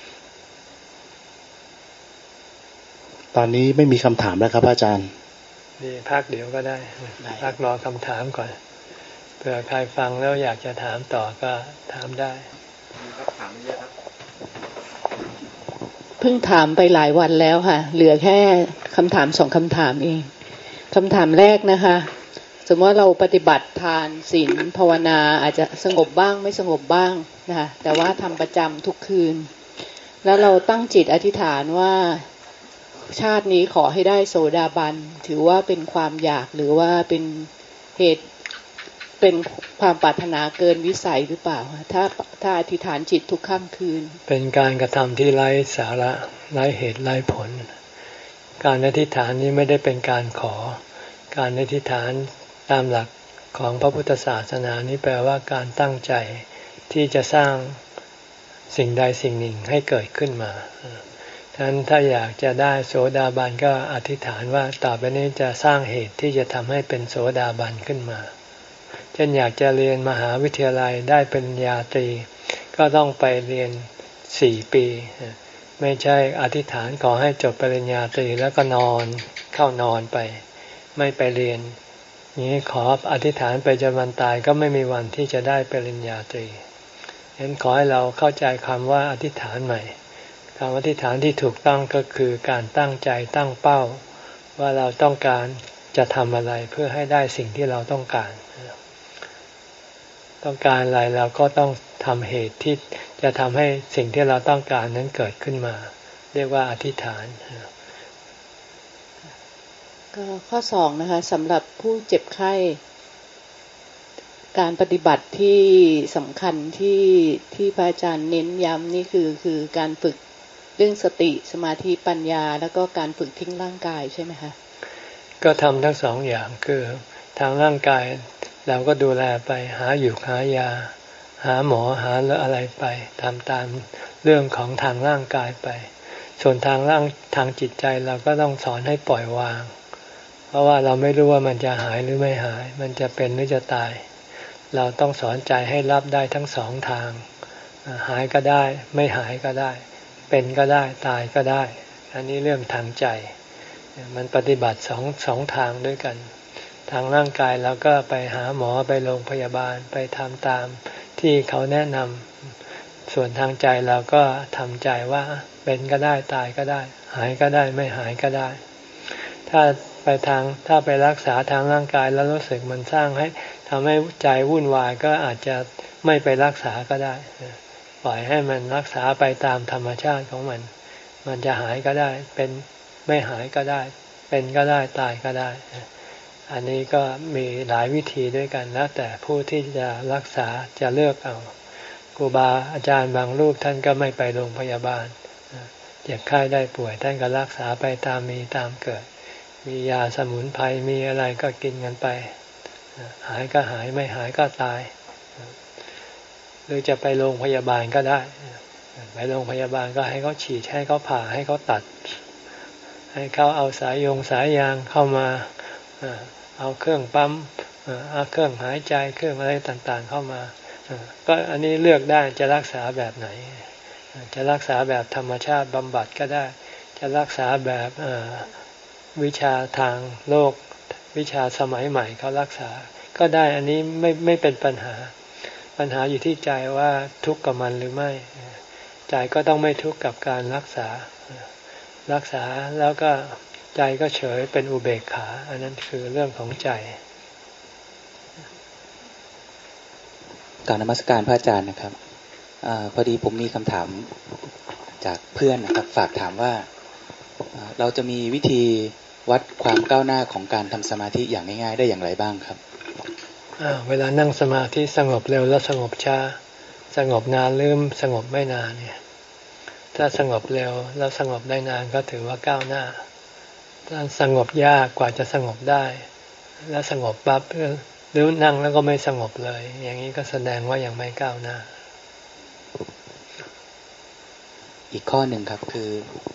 [SPEAKER 3] ตอนนี้ไม่มีคำถามแล้วครับอาจารย์
[SPEAKER 1] ดีพักเดี๋ยวก็ได้พักรอคำถามก่อนเผื่อใครฟังแล้วอยากจะถามต่อก็ถามได้
[SPEAKER 3] ถามเยอะครับ
[SPEAKER 4] เพิ่งถามไปหลายวันแล้วค่ะเหลือแค่คำถาม2คำถามเองคำถามแรกนะคะสมมติว่าเราปฏิบัติทานศีลภาวนาอาจจะสงบบ้างไม่สงบบ้างนะคะแต่ว่าทำประจำทุกคืนแล้วเราตั้งจิตอธิษฐานว่าชาตินี้ขอให้ได้โสดาบันถือว่าเป็นความอยากหรือว่าเป็นเหตุเป็นความปรารถนาเกินวิสัยหรือเปล่าถ้าอธิษฐานจิตทุกค่ำคืน
[SPEAKER 1] เป็นการกระทำที่ไร้สาระไร้เหตุไร้ผลการอธิษฐานนี้ไม่ได้เป็นการขอการอธิษฐานตามหลักของพระพุทธศาสนานี้แปลว่าการตั้งใจที่จะสร้างสิ่งใดสิ่งหนึ่งให้เกิดขึ้นมาฉะนั้นถ้าอยากจะได้โสดาบันก็อธิษฐานว่าต่อไปนี้จะสร้างเหตุที่จะทำให้เป็นโสดาบันขึ้นมาเช่นอยากจะเรียนมหาวิทยาลัยได้ปริญญาตรีก็ต้องไปเรียน4 ปีไม่ใช่อธิษฐานขอให้จบปริญญาตรีแล้วก็เข้านอนไปไม่ไปเรียนนี้ขออธิษฐานไปจนวันตายก็ไม่มีวันที่จะได้ปริญญาตรีฉะนั้นขอให้เราเข้าใจคำว่าอธิษฐานใหม่คำอธิษฐานที่ถูกต้องก็คือการตั้งใจตั้งเป้าว่าเราต้องการจะทำอะไรเพื่อให้ได้สิ่งที่เราต้องการอะไรเราก็ต้องทำเหตุที่จะทำให้สิ่งที่เราต้องการนั้นเกิดขึ้นมาเรียกว่าอธิษฐาน
[SPEAKER 4] ก็ข้อ2นะคะสำหรับผู้เจ็บไข้การปฏิบัติที่สำคัญที่พระอาจารย์เน้นย้ำนี่คือการฝึกเรื่องสติสมาธิปัญญาแล้วก็การฝึกทิ้งร่างกายใช่ไหมคะ
[SPEAKER 1] ก็ทำทั้งสองอย่างคือทางร่างกายเราก็ดูแลไปหาอยู่หายาหาหมอหาอะไรไปทำตามเรื่องของทางร่างกายไปส่วนทางจิตใจเราก็ต้องสอนให้ปล่อยวางเพราะว่าเราไม่รู้ว่ามันจะหายหรือไม่หายมันจะเป็นหรือจะตายเราต้องสอนใจให้รับได้ทั้งสองทางหายก็ได้ไม่หายก็ได้เป็นก็ได้ตายก็ได้อันนี้เรื่องทางใจมันปฏิบัติสองทางด้วยกันทางร่างกายเราก็ไปหาหมอไปโรงพยาบาลไปทำตามที่เขาแนะนำส่วนทางใจเราก็ทำใจว่าเป็นก็ได้ตายก็ได้หายก็ได้ไม่หายก็ได้ถ้าไปรักษาทางร่างกายแล้วรู้สึกมันทำให้ใจวุ่นวายก็อาจจะไม่ไปรักษาก็ได้ปล่อยให้มันรักษาไปตามธรรมชาติของมันจะหายก็ได้เป็นไม่หายก็ได้เป็นก็ได้ตายก็ได้อันนี้ก็มีหลายวิธีด้วยกันแล้วแต่ผู้ที่จะรักษาจะเลือกเอาครูบาอาจารย์บางรูปท่านก็ไม่ไปโรงพยาบาลเจ็บไข้ได้ป่วยท่านก็รักษาไปตามมีตามเกิดมียาสมุนไพรมีอะไรก็กินกันไปหายก็หายไม่หายก็ตายหรือจะไปโรงพยาบาลก็ได้ไปโรงพยาบาลก็ให้เขาฉีดให้เขาผ่าให้เขาตัดให้เขาเอาสายยางเข้ามาเอาเครื่องปั๊มเอาเครื่องหายใจเครื่องอะไรต่างๆเข้ามาก็อันนี้เลือกได้จะรักษาแบบไหนจะรักษาแบบธรรมชาติบำบัดก็ได้จะรักษาแบบวิชาทางโลกวิชาสมัยใหม่เขารักษาก็ได้อันนี้ไม่เป็นปัญหาอยู่ที่ใจว่าทุกข์กับมันหรือไม่ใจก็ต้องไม่ทุกข์กับการรักษาแล้วก็ใจก็เฉยเป็นอุเบกขาอันนั้นคือเรื่องของใจ
[SPEAKER 5] กราบนมัสการพระอาจารย์นะครับพอดีผมมีคำถามจากเพื่อนนะครับฝากถามว่าเราจะมีวิธีวัดความก้าวหน้าของการทำสมาธิอย่างง่ายๆได้อย่างไรบ้างครับ
[SPEAKER 1] เวลานั่งสมาธิสงบเร็วแล้วสงบช้าสงบนานหรือสงบไม่นานเนี่ยถ้าสงบเร็วแล้วสงบได้นานก็ถือว่าก้าวหน้าถ้าสงบยากกว่าจะสงบได้แล้วสงบปั๊บหรือนั่งแล้วก็ไม่สงบเลยอย่างนี้ก็แสดงว่ายังไม่ก้าวหน้า
[SPEAKER 5] อีกข้อหนึ่งครับคือ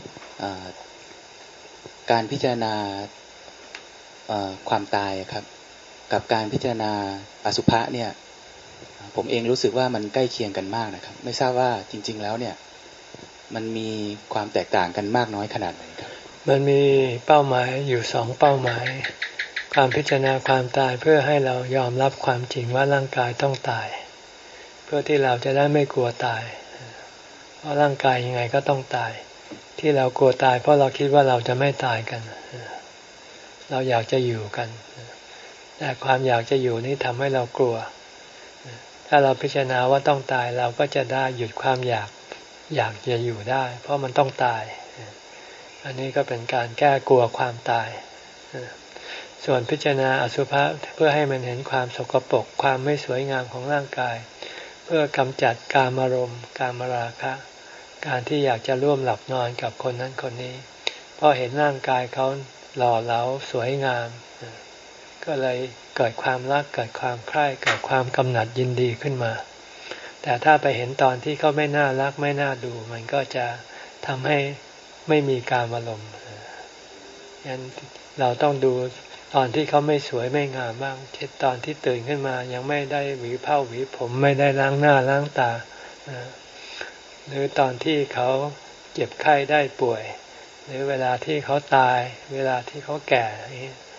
[SPEAKER 5] การพิจารณาความตายครับกับการพิจารณาอสุภะเนี่ยผมเองรู้สึกว่ามันใกล้เคียงกันมากนะครับไม่ทราบว่าจริงๆแล้วเนี่ยมันมีความแตกต่างกันมากน้อยขนาดไหนครับ
[SPEAKER 1] มันมีเป้าหมายอยู่2เป้าหมายความพิจารณาความตายเพื่อให้เรายอมรับความจริงว่าร่างกายต้องตายเพื่อที่เราจะได้ไม่กลัวตายเพราะร่างกายยังไงก็ต้องตายที่เรากลัวตายเพราะเราคิดว่าเราจะไม่ตายกันเราอยากจะอยู่กันแต่ความอยากจะอยู่นี้ทำให้เรากลัวถ้าเราพิจารณาว่าต้องตายเราก็จะได้หยุดความอยากจะอยู่ได้เพราะมันต้องตายอันนี้ก็เป็นการแก้กลัวความตายส่วนพิจารณาอสุภะเพื่อให้มันเห็นความสกปรกความไม่สวยงามของร่างกายเพื่อกำจัดกามารมณ์กามราคะการที่อยากจะร่วมหลับนอนกับคนนั้นคนนี้เพราะเห็นร่างกายเขาหล่อเหลาสวยงามก็เลยเกิดความรักเกิดความใคร่เกิดความกำหนัดยินดีขึ้นมาแต่ถ้าไปเห็นตอนที่เขาไม่น่ารักไม่น่าดูมันก็จะทำให้ไม่มีกามารมณ์งั้นเราต้องดูตอนที่เขาไม่สวยไม่งามบ้างเช่นตอนที่ตื่นขึ้นมายังไม่ได้หวีเผ้าหวีผมไม่ได้ล้างหน้าล้างตาหรือตอนที่เขาเจ็บไข้ได้ป่วยหรือเวลาที่เขาตายเวลาที่เขาแก่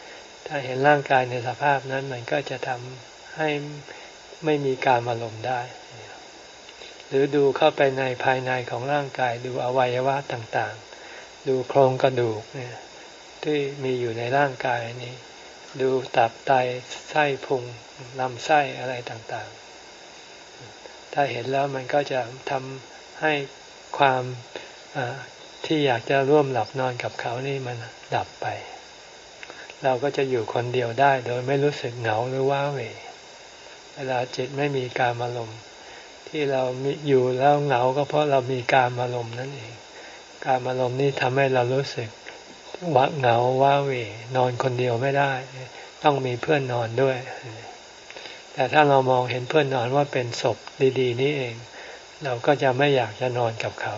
[SPEAKER 1] ถ้าเห็นร่างกายในสภาพนั้นมันก็จะทำให้ไม่มีกามารมณ์ได้หรือดูเข้าไปในภายในของร่างกายดูอวัยวะต่างๆดูโครงกระดูกเนี่ยที่มีอยู่ในร่างกายนี้ดูตับไตไส้พุงลำไส้อะไรต่างๆถ้าเห็นแล้วมันก็จะทำให้ความที่อยากจะร่วมหลับนอนกับเขานี่มันดับไปเราก็จะอยู่คนเดียวได้โดยไม่รู้สึกเหงาหรือว้าเหวเวลาจิตไม่มีกามารมณ์ที่เราอยู่แล้วเหงาก็เพราะเรามีกามารมณ์นั่นเองกามารมณ์นี่ทำให้เรารู้สึกเหงาว้าเหวนอนคนเดียวไม่ได้ต้องมีเพื่อนนอนด้วยแต่ถ้าเรามองเห็นเพื่อนนอนว่าเป็นศพดีๆนี่เองเราก็จะไม่อยากจะนอนกับเขา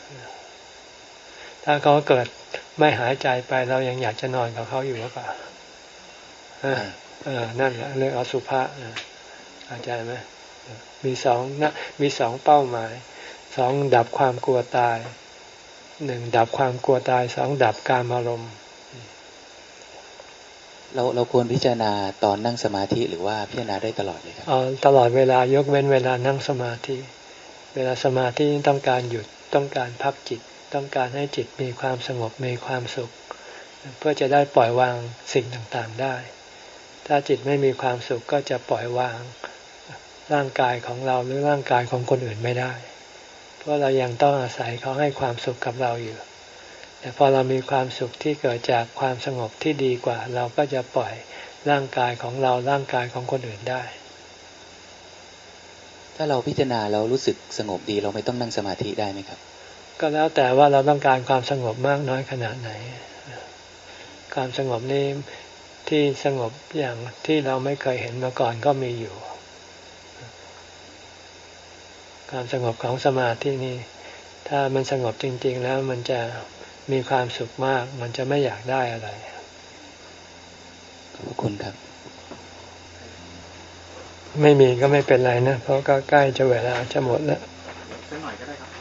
[SPEAKER 1] ถ้าเขาเกิดไม่หายใจไปเรายังอยากจะนอนกับเขาอยู่หรือเปล่านั่นแหละเรื่องอสุภะเข้าใจไหมมีสองเป้าหมายสองดับความกลัวตายหนึ่งดับความกลัวตายสองดับกามารมณ์
[SPEAKER 5] เราควรพิจารณาตอนนั่งสมาธิหรือว่าพิจารณาได้ตลอดเลยครับ
[SPEAKER 1] ตลอดเวลายกเว้นเวลานั่งสมาธิเวลาสมาธิต้องการหยุดต้องการพักจิตต้องการให้จิตมีความสงบมีความสุขเพื่อจะได้ปล่อยวางสิ่งต่างๆได้ถ้าจิตไม่มีความสุขก็จะปล่อยวางร่างกายของเราหรือร่างกายของคนอื่นไม่ได้เพราะเรายังต้องอาศัยเขาให้ความสุขกับเราอยู่แต่พอเรามีความสุขที่เกิดจากความสงบที่ดีกว่าเราก็จะปล่อยร่างกายของเราร่างกายของคนอื่นได้
[SPEAKER 5] ถ้าเราพิจารณาเรารู้สึกสงบดีเราไม่ต้องนั่งสมาธิได้ไหมครับ
[SPEAKER 1] ก็แล้วแต่ว่าเราต้องการความสงบมากน้อยขนาดไหนความสงบนี้ที่สงบอย่างที่เราไม่เคยเห็นมาก่อนก็มีอยู่ความสงบของสมาธินี่ถ้ามันสงบจริงๆแล้วมันจะมีความสุขมากมันจะไม่อยากได้อะไร
[SPEAKER 5] ขอบคุณครับ
[SPEAKER 1] ไม่มีก็ไม่เป็นไรนะเพราะก็ใกล้จะเวลาจะหมดแล้ว
[SPEAKER 3] สักหน่อยก็ได้ครับ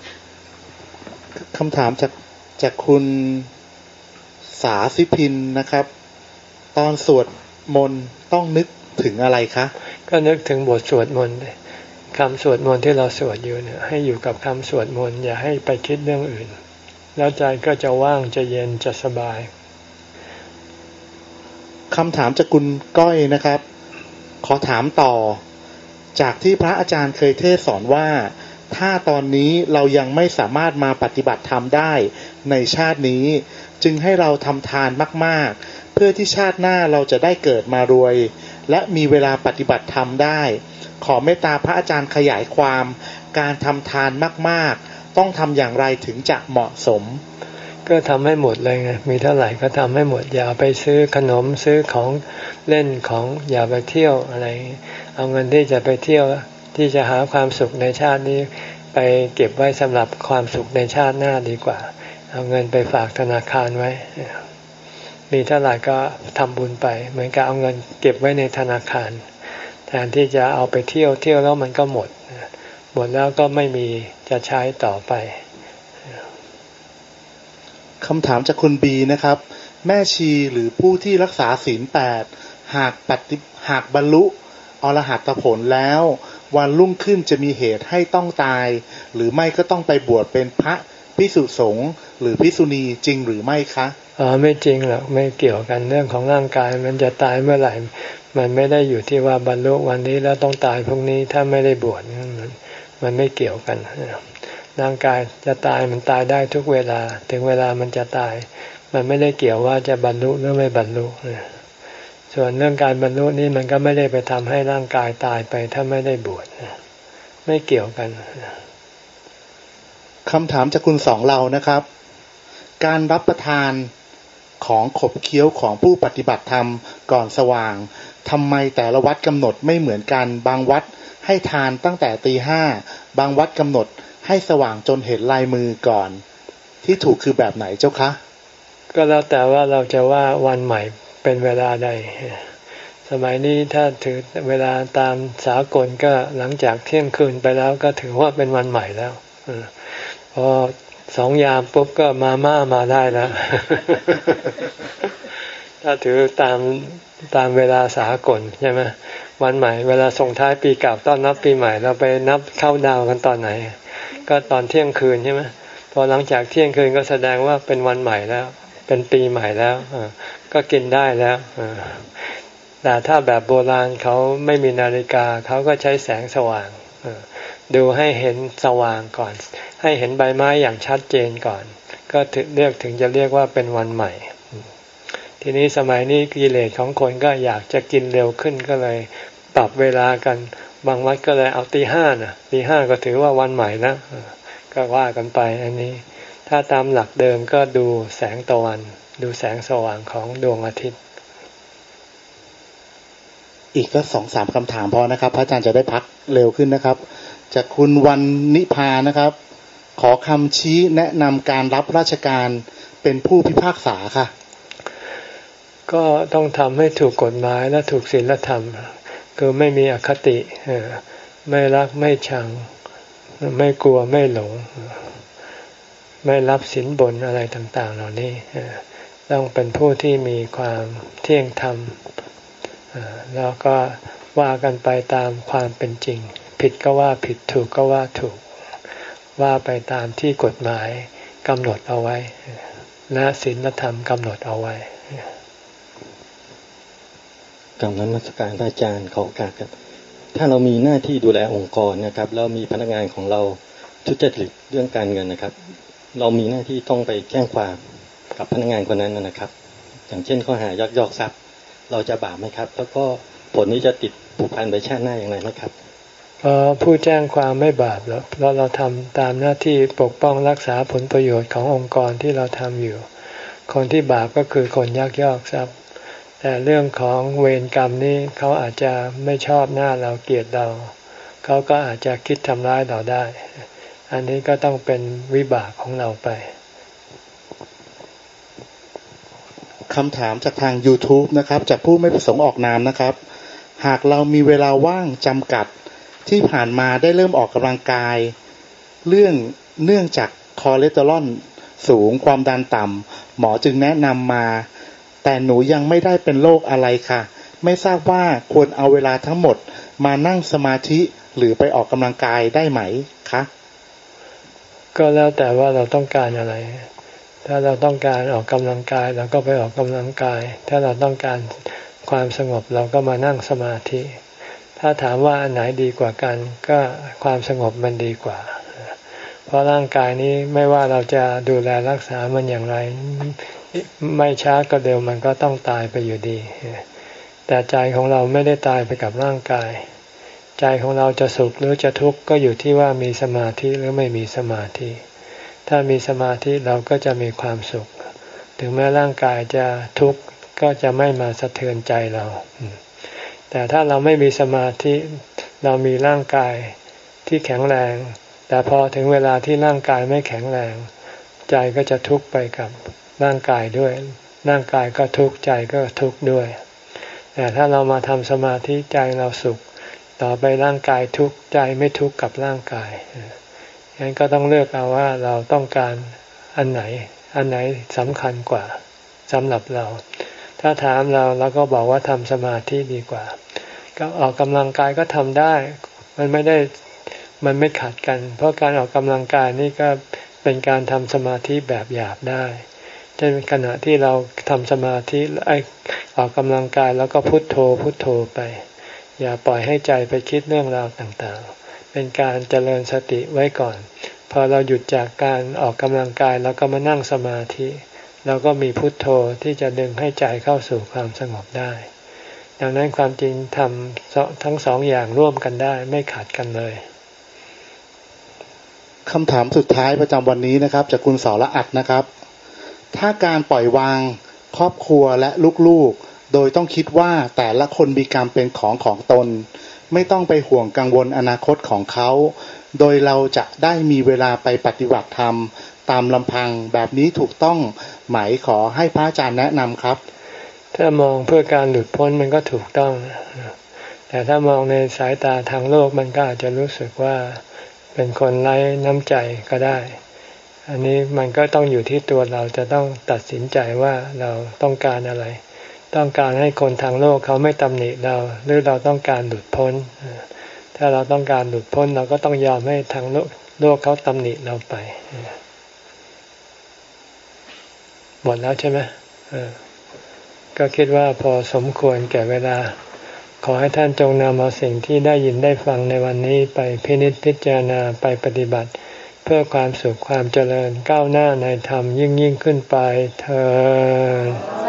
[SPEAKER 3] คำถามจากคุณสาสิพินนะครับตอนสวดมนต์ต้องนึกถึงอะไรคะ
[SPEAKER 1] ก็นึกถึงบทสวดมนต์คำสวดมนต์ที่เราสวดอยู่เนี่ยให้อยู่กับคำสวดมนต์อย่าให้ไปคิดเรื่องอื่นแล้วใจก็จะว่างจะเย็นจะสบาย
[SPEAKER 3] คำถามจากคุณก้อยนะครับขอถามต่อจากที่พระอาจารย์เคยเทศสอนว่าถ้าตอนนี้เรายังไม่สามารถมาปฏิบัติธรรมได้ในชาตินี้จึงให้เราทำทานมากๆเพื่อที่ชาติหน้าเราจะได้เกิดมารวยและมีเวลาปฏิบัติธรรมได้ขอเมตตาพระอาจารย์ขยายความการทำทานมากๆต้องทำอย่างไรถึงจะเหมาะสม
[SPEAKER 1] ก็ทำให้หมดเลยไงมีเท่าไหร่ก็ทำให้หมดอย่าไปซื้อขนมซื้อของเล่นของอย่าไปเที่ยวอะไรเอาเงินที่จะไปเที่ยวที่จะหาความสุขในชาตินี้ไปเก็บไว้สำหรับความสุขในชาติหน้าดีกว่าเอาเงินไปฝากธนาคารไว้มีเท่าไหร่ก็ทำบุญไปเหมือนกับเอาเงินเก็บไว้ในธนาคารแทนที่จะเอาไปเที่ยวแล้วมันก็หมดแล้วก็ไม่มีจะใช้ต่อไป
[SPEAKER 3] คำถามจากคุณบีนะครับแม่ชีหรือผู้ที่รักษาศีล8หากบรรลุอรหัตผลแล้ววันรุ่งขึ้นจะมีเหตุให้ต้องตายหรือไม่ก็ต้องไปบวชเป็นพระภิกษุสงฆ์หรือภิกษุณีจริงหรือไม่คะ
[SPEAKER 1] ไม่จริงหรอกไม่เกี่ยวกันเรื่องของร่างกายมันจะตายเมื่อไหร่มันไม่ได้อยู่ที่ว่าบรรลุวันนี้แล้วต้องตายพรุ่งนี้ถ้าไม่ได้บวชมันไม่เกี่ยวกันร่างกายจะตายมันตายได้ทุกเวลาถึงเวลามันจะตายมันไม่ได้เกี่ยวว่าจะบรรลุหรือไม่บรรลุส่วนเรื่องการบรรลุนี่มันก็ไม่ได้ไปทำให้ร่างกายตายไปถ้าไม่ได้บวชไม่เกี่ยวกัน
[SPEAKER 3] คำถามจากคุณสองเรานะครับการรับประทานของขบเคี้ยวของผู้ปฏิบัติธรรมก่อนสว่างทำไมแต่ละวัดกำหนดไม่เหมือนกันบางวัดให้ทานตั้งแต่ตี 5บางวัดกำหนดให้สว่างจนเห็นลายมือก่อนที่ถูกคือแบบไหนเจ้าคะ
[SPEAKER 1] ก็แล้วแต่ว่าเราจะว่าวันใหม่เป็นเวลาใดสมัยนี้ถ้าถือเวลาตามสากลก็หลังจากเที่ยงคืนไปแล้วก็ถือว่าเป็นวันใหม่แล้วพอ2 ยามปุ๊บก็มาได้แล้วถ้ถ้าถือตามเวลาสากลใช่ไหมวันใหม่เวลาส่งท้ายปีเก่าต้อนรับปีใหม่เราไปนับเข้าดาวกันตอนไหนก็ตอนเที่ยงคืนใช่ไหมพอหลังจากเที่ยงคืนก็แสดงว่าเป็นวันใหม่แล้วเป็นปีใหม่แล้วก็กินได้แล้วแต่ถ้าแบบโบราณเขาไม่มีนาฬิกาเขาก็ใช้แสงสว่างดูให้เห็นสว่างก่อนให้เห็นใบไม้อย่างชัดเจนก่อนก็ถึงจะเรียกว่าเป็นวันใหม่ทีนี้สมัยนี้กิเลสของคนก็อยากจะกินเร็วขึ้นก็เลยปรับเวลากันบางวัดก็เลยเอาตีห้าก็ถือว่าวันใหม่นะก็ว่ากันไปอันนี้ถ้าตามหลักเดิมก็ดูแสงตะวันดูแสงสว่างของดวงอาทิตย์
[SPEAKER 3] อีกก็ 2-3 คำถามพอนะครับพระอาจารย์จะได้พักเร็วขึ้นนะครับจากคุณวันนิพานะครับขอคำชี้แนะนำการรับราชการเป็นผู้พิพากษาค่ะ
[SPEAKER 1] ก็ต้องทำให้ถูกกฎหมายและถูกศีลธรรมคือไม่มีอคติไม่รักไม่ชังไม่กลัวไม่หลงไม่รับสินบนอะไรต่างๆเหล่านี้ต้องเป็นผู้ที่มีความเที่ยงธรรมแล้วก็ว่ากันไปตามความเป็นจริงผิดก็ว่าผิดถูกก็ว่าถูกว่าไปตามที่กฎหมายกำหนดเอาไว้และศีลธรรมกำหนดเอาไว้
[SPEAKER 6] กรรมนมัสการอาจารย์ขอโอกาสครับถ้าเรามีหน้าที่ดูแลองค์กรนะครับแล้วมีพนักงานของเราทุจริตเรื่องการเงินนะครับเรามีหน้าที่ต้องไปแจ้งความกับพนักงานคนนั้นนะครับอย่างเช่นข้อหายักยอกทรัพย์เราจะบาปไหมครับแล้วก็ผลนี้จะติดผูกพันไปชาติหน้าอย่างไรไหมครับ
[SPEAKER 1] ผู้แจ้งความไม่บาปแล้วเพราะเราทำตามหน้าที่ปกป้องรักษาผลประโยชน์ขององค์กรที่เราทำอยู่คนที่บาปก็คือคนยักยอกทรัพย์แต่เรื่องของเวรกรรมนี้เขาอาจจะไม่ชอบหน้าเราเกลียดเราเขาก็อาจจะคิดทำร้ายเราได้อันนี้ก็ต้องเป็นวิบากของเราไป
[SPEAKER 3] คำถามจากทาง YouTube นะครับจากผู้ไม่ประสงค์ออกนามนะครับหากเรามีเวลาว่างจำกัดที่ผ่านมาได้เริ่มออกกำลังกายเนื่องจากคอเลสเตอรอลสูงความดันต่ำหมอจึงแนะนำมาแต่หนูยังไม่ได้เป็นโรคอะไรค่ะไม่ทราบว่าควรเอาเวลาทั้งหมดมานั่งสมาธิหรือไปออกกำลังกายได้ไหมคะ
[SPEAKER 1] ก็แล้วแต่ว่าเราต้องการอะไรถ้าเราต้องการออกกำลังกายเราก็ไปออกกำลังกายถ้าเราต้องการความสงบเราก็มานั่งสมาธิถ้าถามว่าอันไหนดีกว่ากันก็ความสงบมันดีกว่าเพราะร่างกายนี้ไม่ว่าเราจะดูแลรักษามันอย่างไรไม่ช้าก็เร็วมันก็ต้องตายไปอยู่ดีแต่ใจของเราไม่ได้ตายไปกับร่างกายใจของเราจะสุขหรือจะทุกข์ก็อยู่ที่ว่ามีสมาธิหรือไม่มีสมาธิถ้ามีสมาธิเราก็จะมีความสุขถึงแม้ร่างกายจะทุกข์ก็จะไม่มาสะเทือนใจเราแต่ถ้าเราไม่มีสมาธิเรามีร่างกายที่แข็งแรงแต่พอถึงเวลาที่ร่างกายไม่แข็งแรงใจก็จะทุกข์ไปกับร่างกายด้วยร่างกายก็ทุกข์ใจก็ทุกข์ด้วยแต่ถ้าเรามาทำสมาธิใจเราสุขต่อไปร่างกายทุกข์ใจไม่ทุกข์กับร่างกายงั้นก็ต้องเลือกเอาว่าเราต้องการอันไหนสำคัญกว่าสำหรับเราถ้าถามเราก็บอกว่าทำสมาธิดีกว่าก็ออกกำลังกายก็ทำได้มันไม่ขัดกันเพราะการออกกำลังกายนี่ก็เป็นการทำสมาธิแบบหยาบได้เช่นขณะที่เราทำสมาธิออกกำลังกายแล้วก็พุทโธพุทโธไปอย่าปล่อยให้ใจไปคิดเรื่องราวต่างๆเป็นการเจริญสติไว้ก่อนพอเราหยุดจากการออกกำลังกายแล้วก็มานั่งสมาธิเราก็มีพุทโธที่จะดึงให้ใจเข้าสู่ความสงบได้ดังนั้นความจริงทำทั้งสองอย่างร่วมกันได้ไม่ขัดกันเลย
[SPEAKER 3] คำถามสุดท้ายประจำวันนี้นะครับจากคุณสรอัตนะครับถ้าการปล่อยวางครอบครัวและลูกๆโดยต้องคิดว่าแต่ละคนมีกรรมเป็นของตนไม่ต้องไปห่วงกังวลอนาคตของเขาโดยเราจะได้มีเวลาไปปฏิบัติธรรมตามลำพังแบบนี้ถูกต้องไหมขอให้พระอาจารย์แนะนำครับ
[SPEAKER 1] ถ้ามองเพื่อการหลุดพ้นมันก็ถูกต้องแต่ถ้ามองในสายตาทางโลกมันก็อาจจะรู้สึกว่าเป็นคนไร้น้ำใจก็ได้อันนี้มันก็ต้องอยู่ที่ตัวเราจะต้องตัดสินใจว่าเราต้องการอะไรต้องการให้คนทางโลกเขาไม่ตำหนิเราหรือเราต้องการหลุดพ้นถ้าเราต้องการหลุดพ้นเราก็ต้องยอมให้ทางโลกเขาตำหนิเราไปหมดแล้วใช่ไหมก็คิดว่าพอสมควรแก่เวลาขอให้ท่านจงนำเอาสิ่งที่ได้ยินได้ฟังในวันนี้ไปพินิจพิจารณาไปปฏิบัติเพื่อความสุขความเจริญก้าวหน้าในธรรมยิ่งขึ้นไปเถิด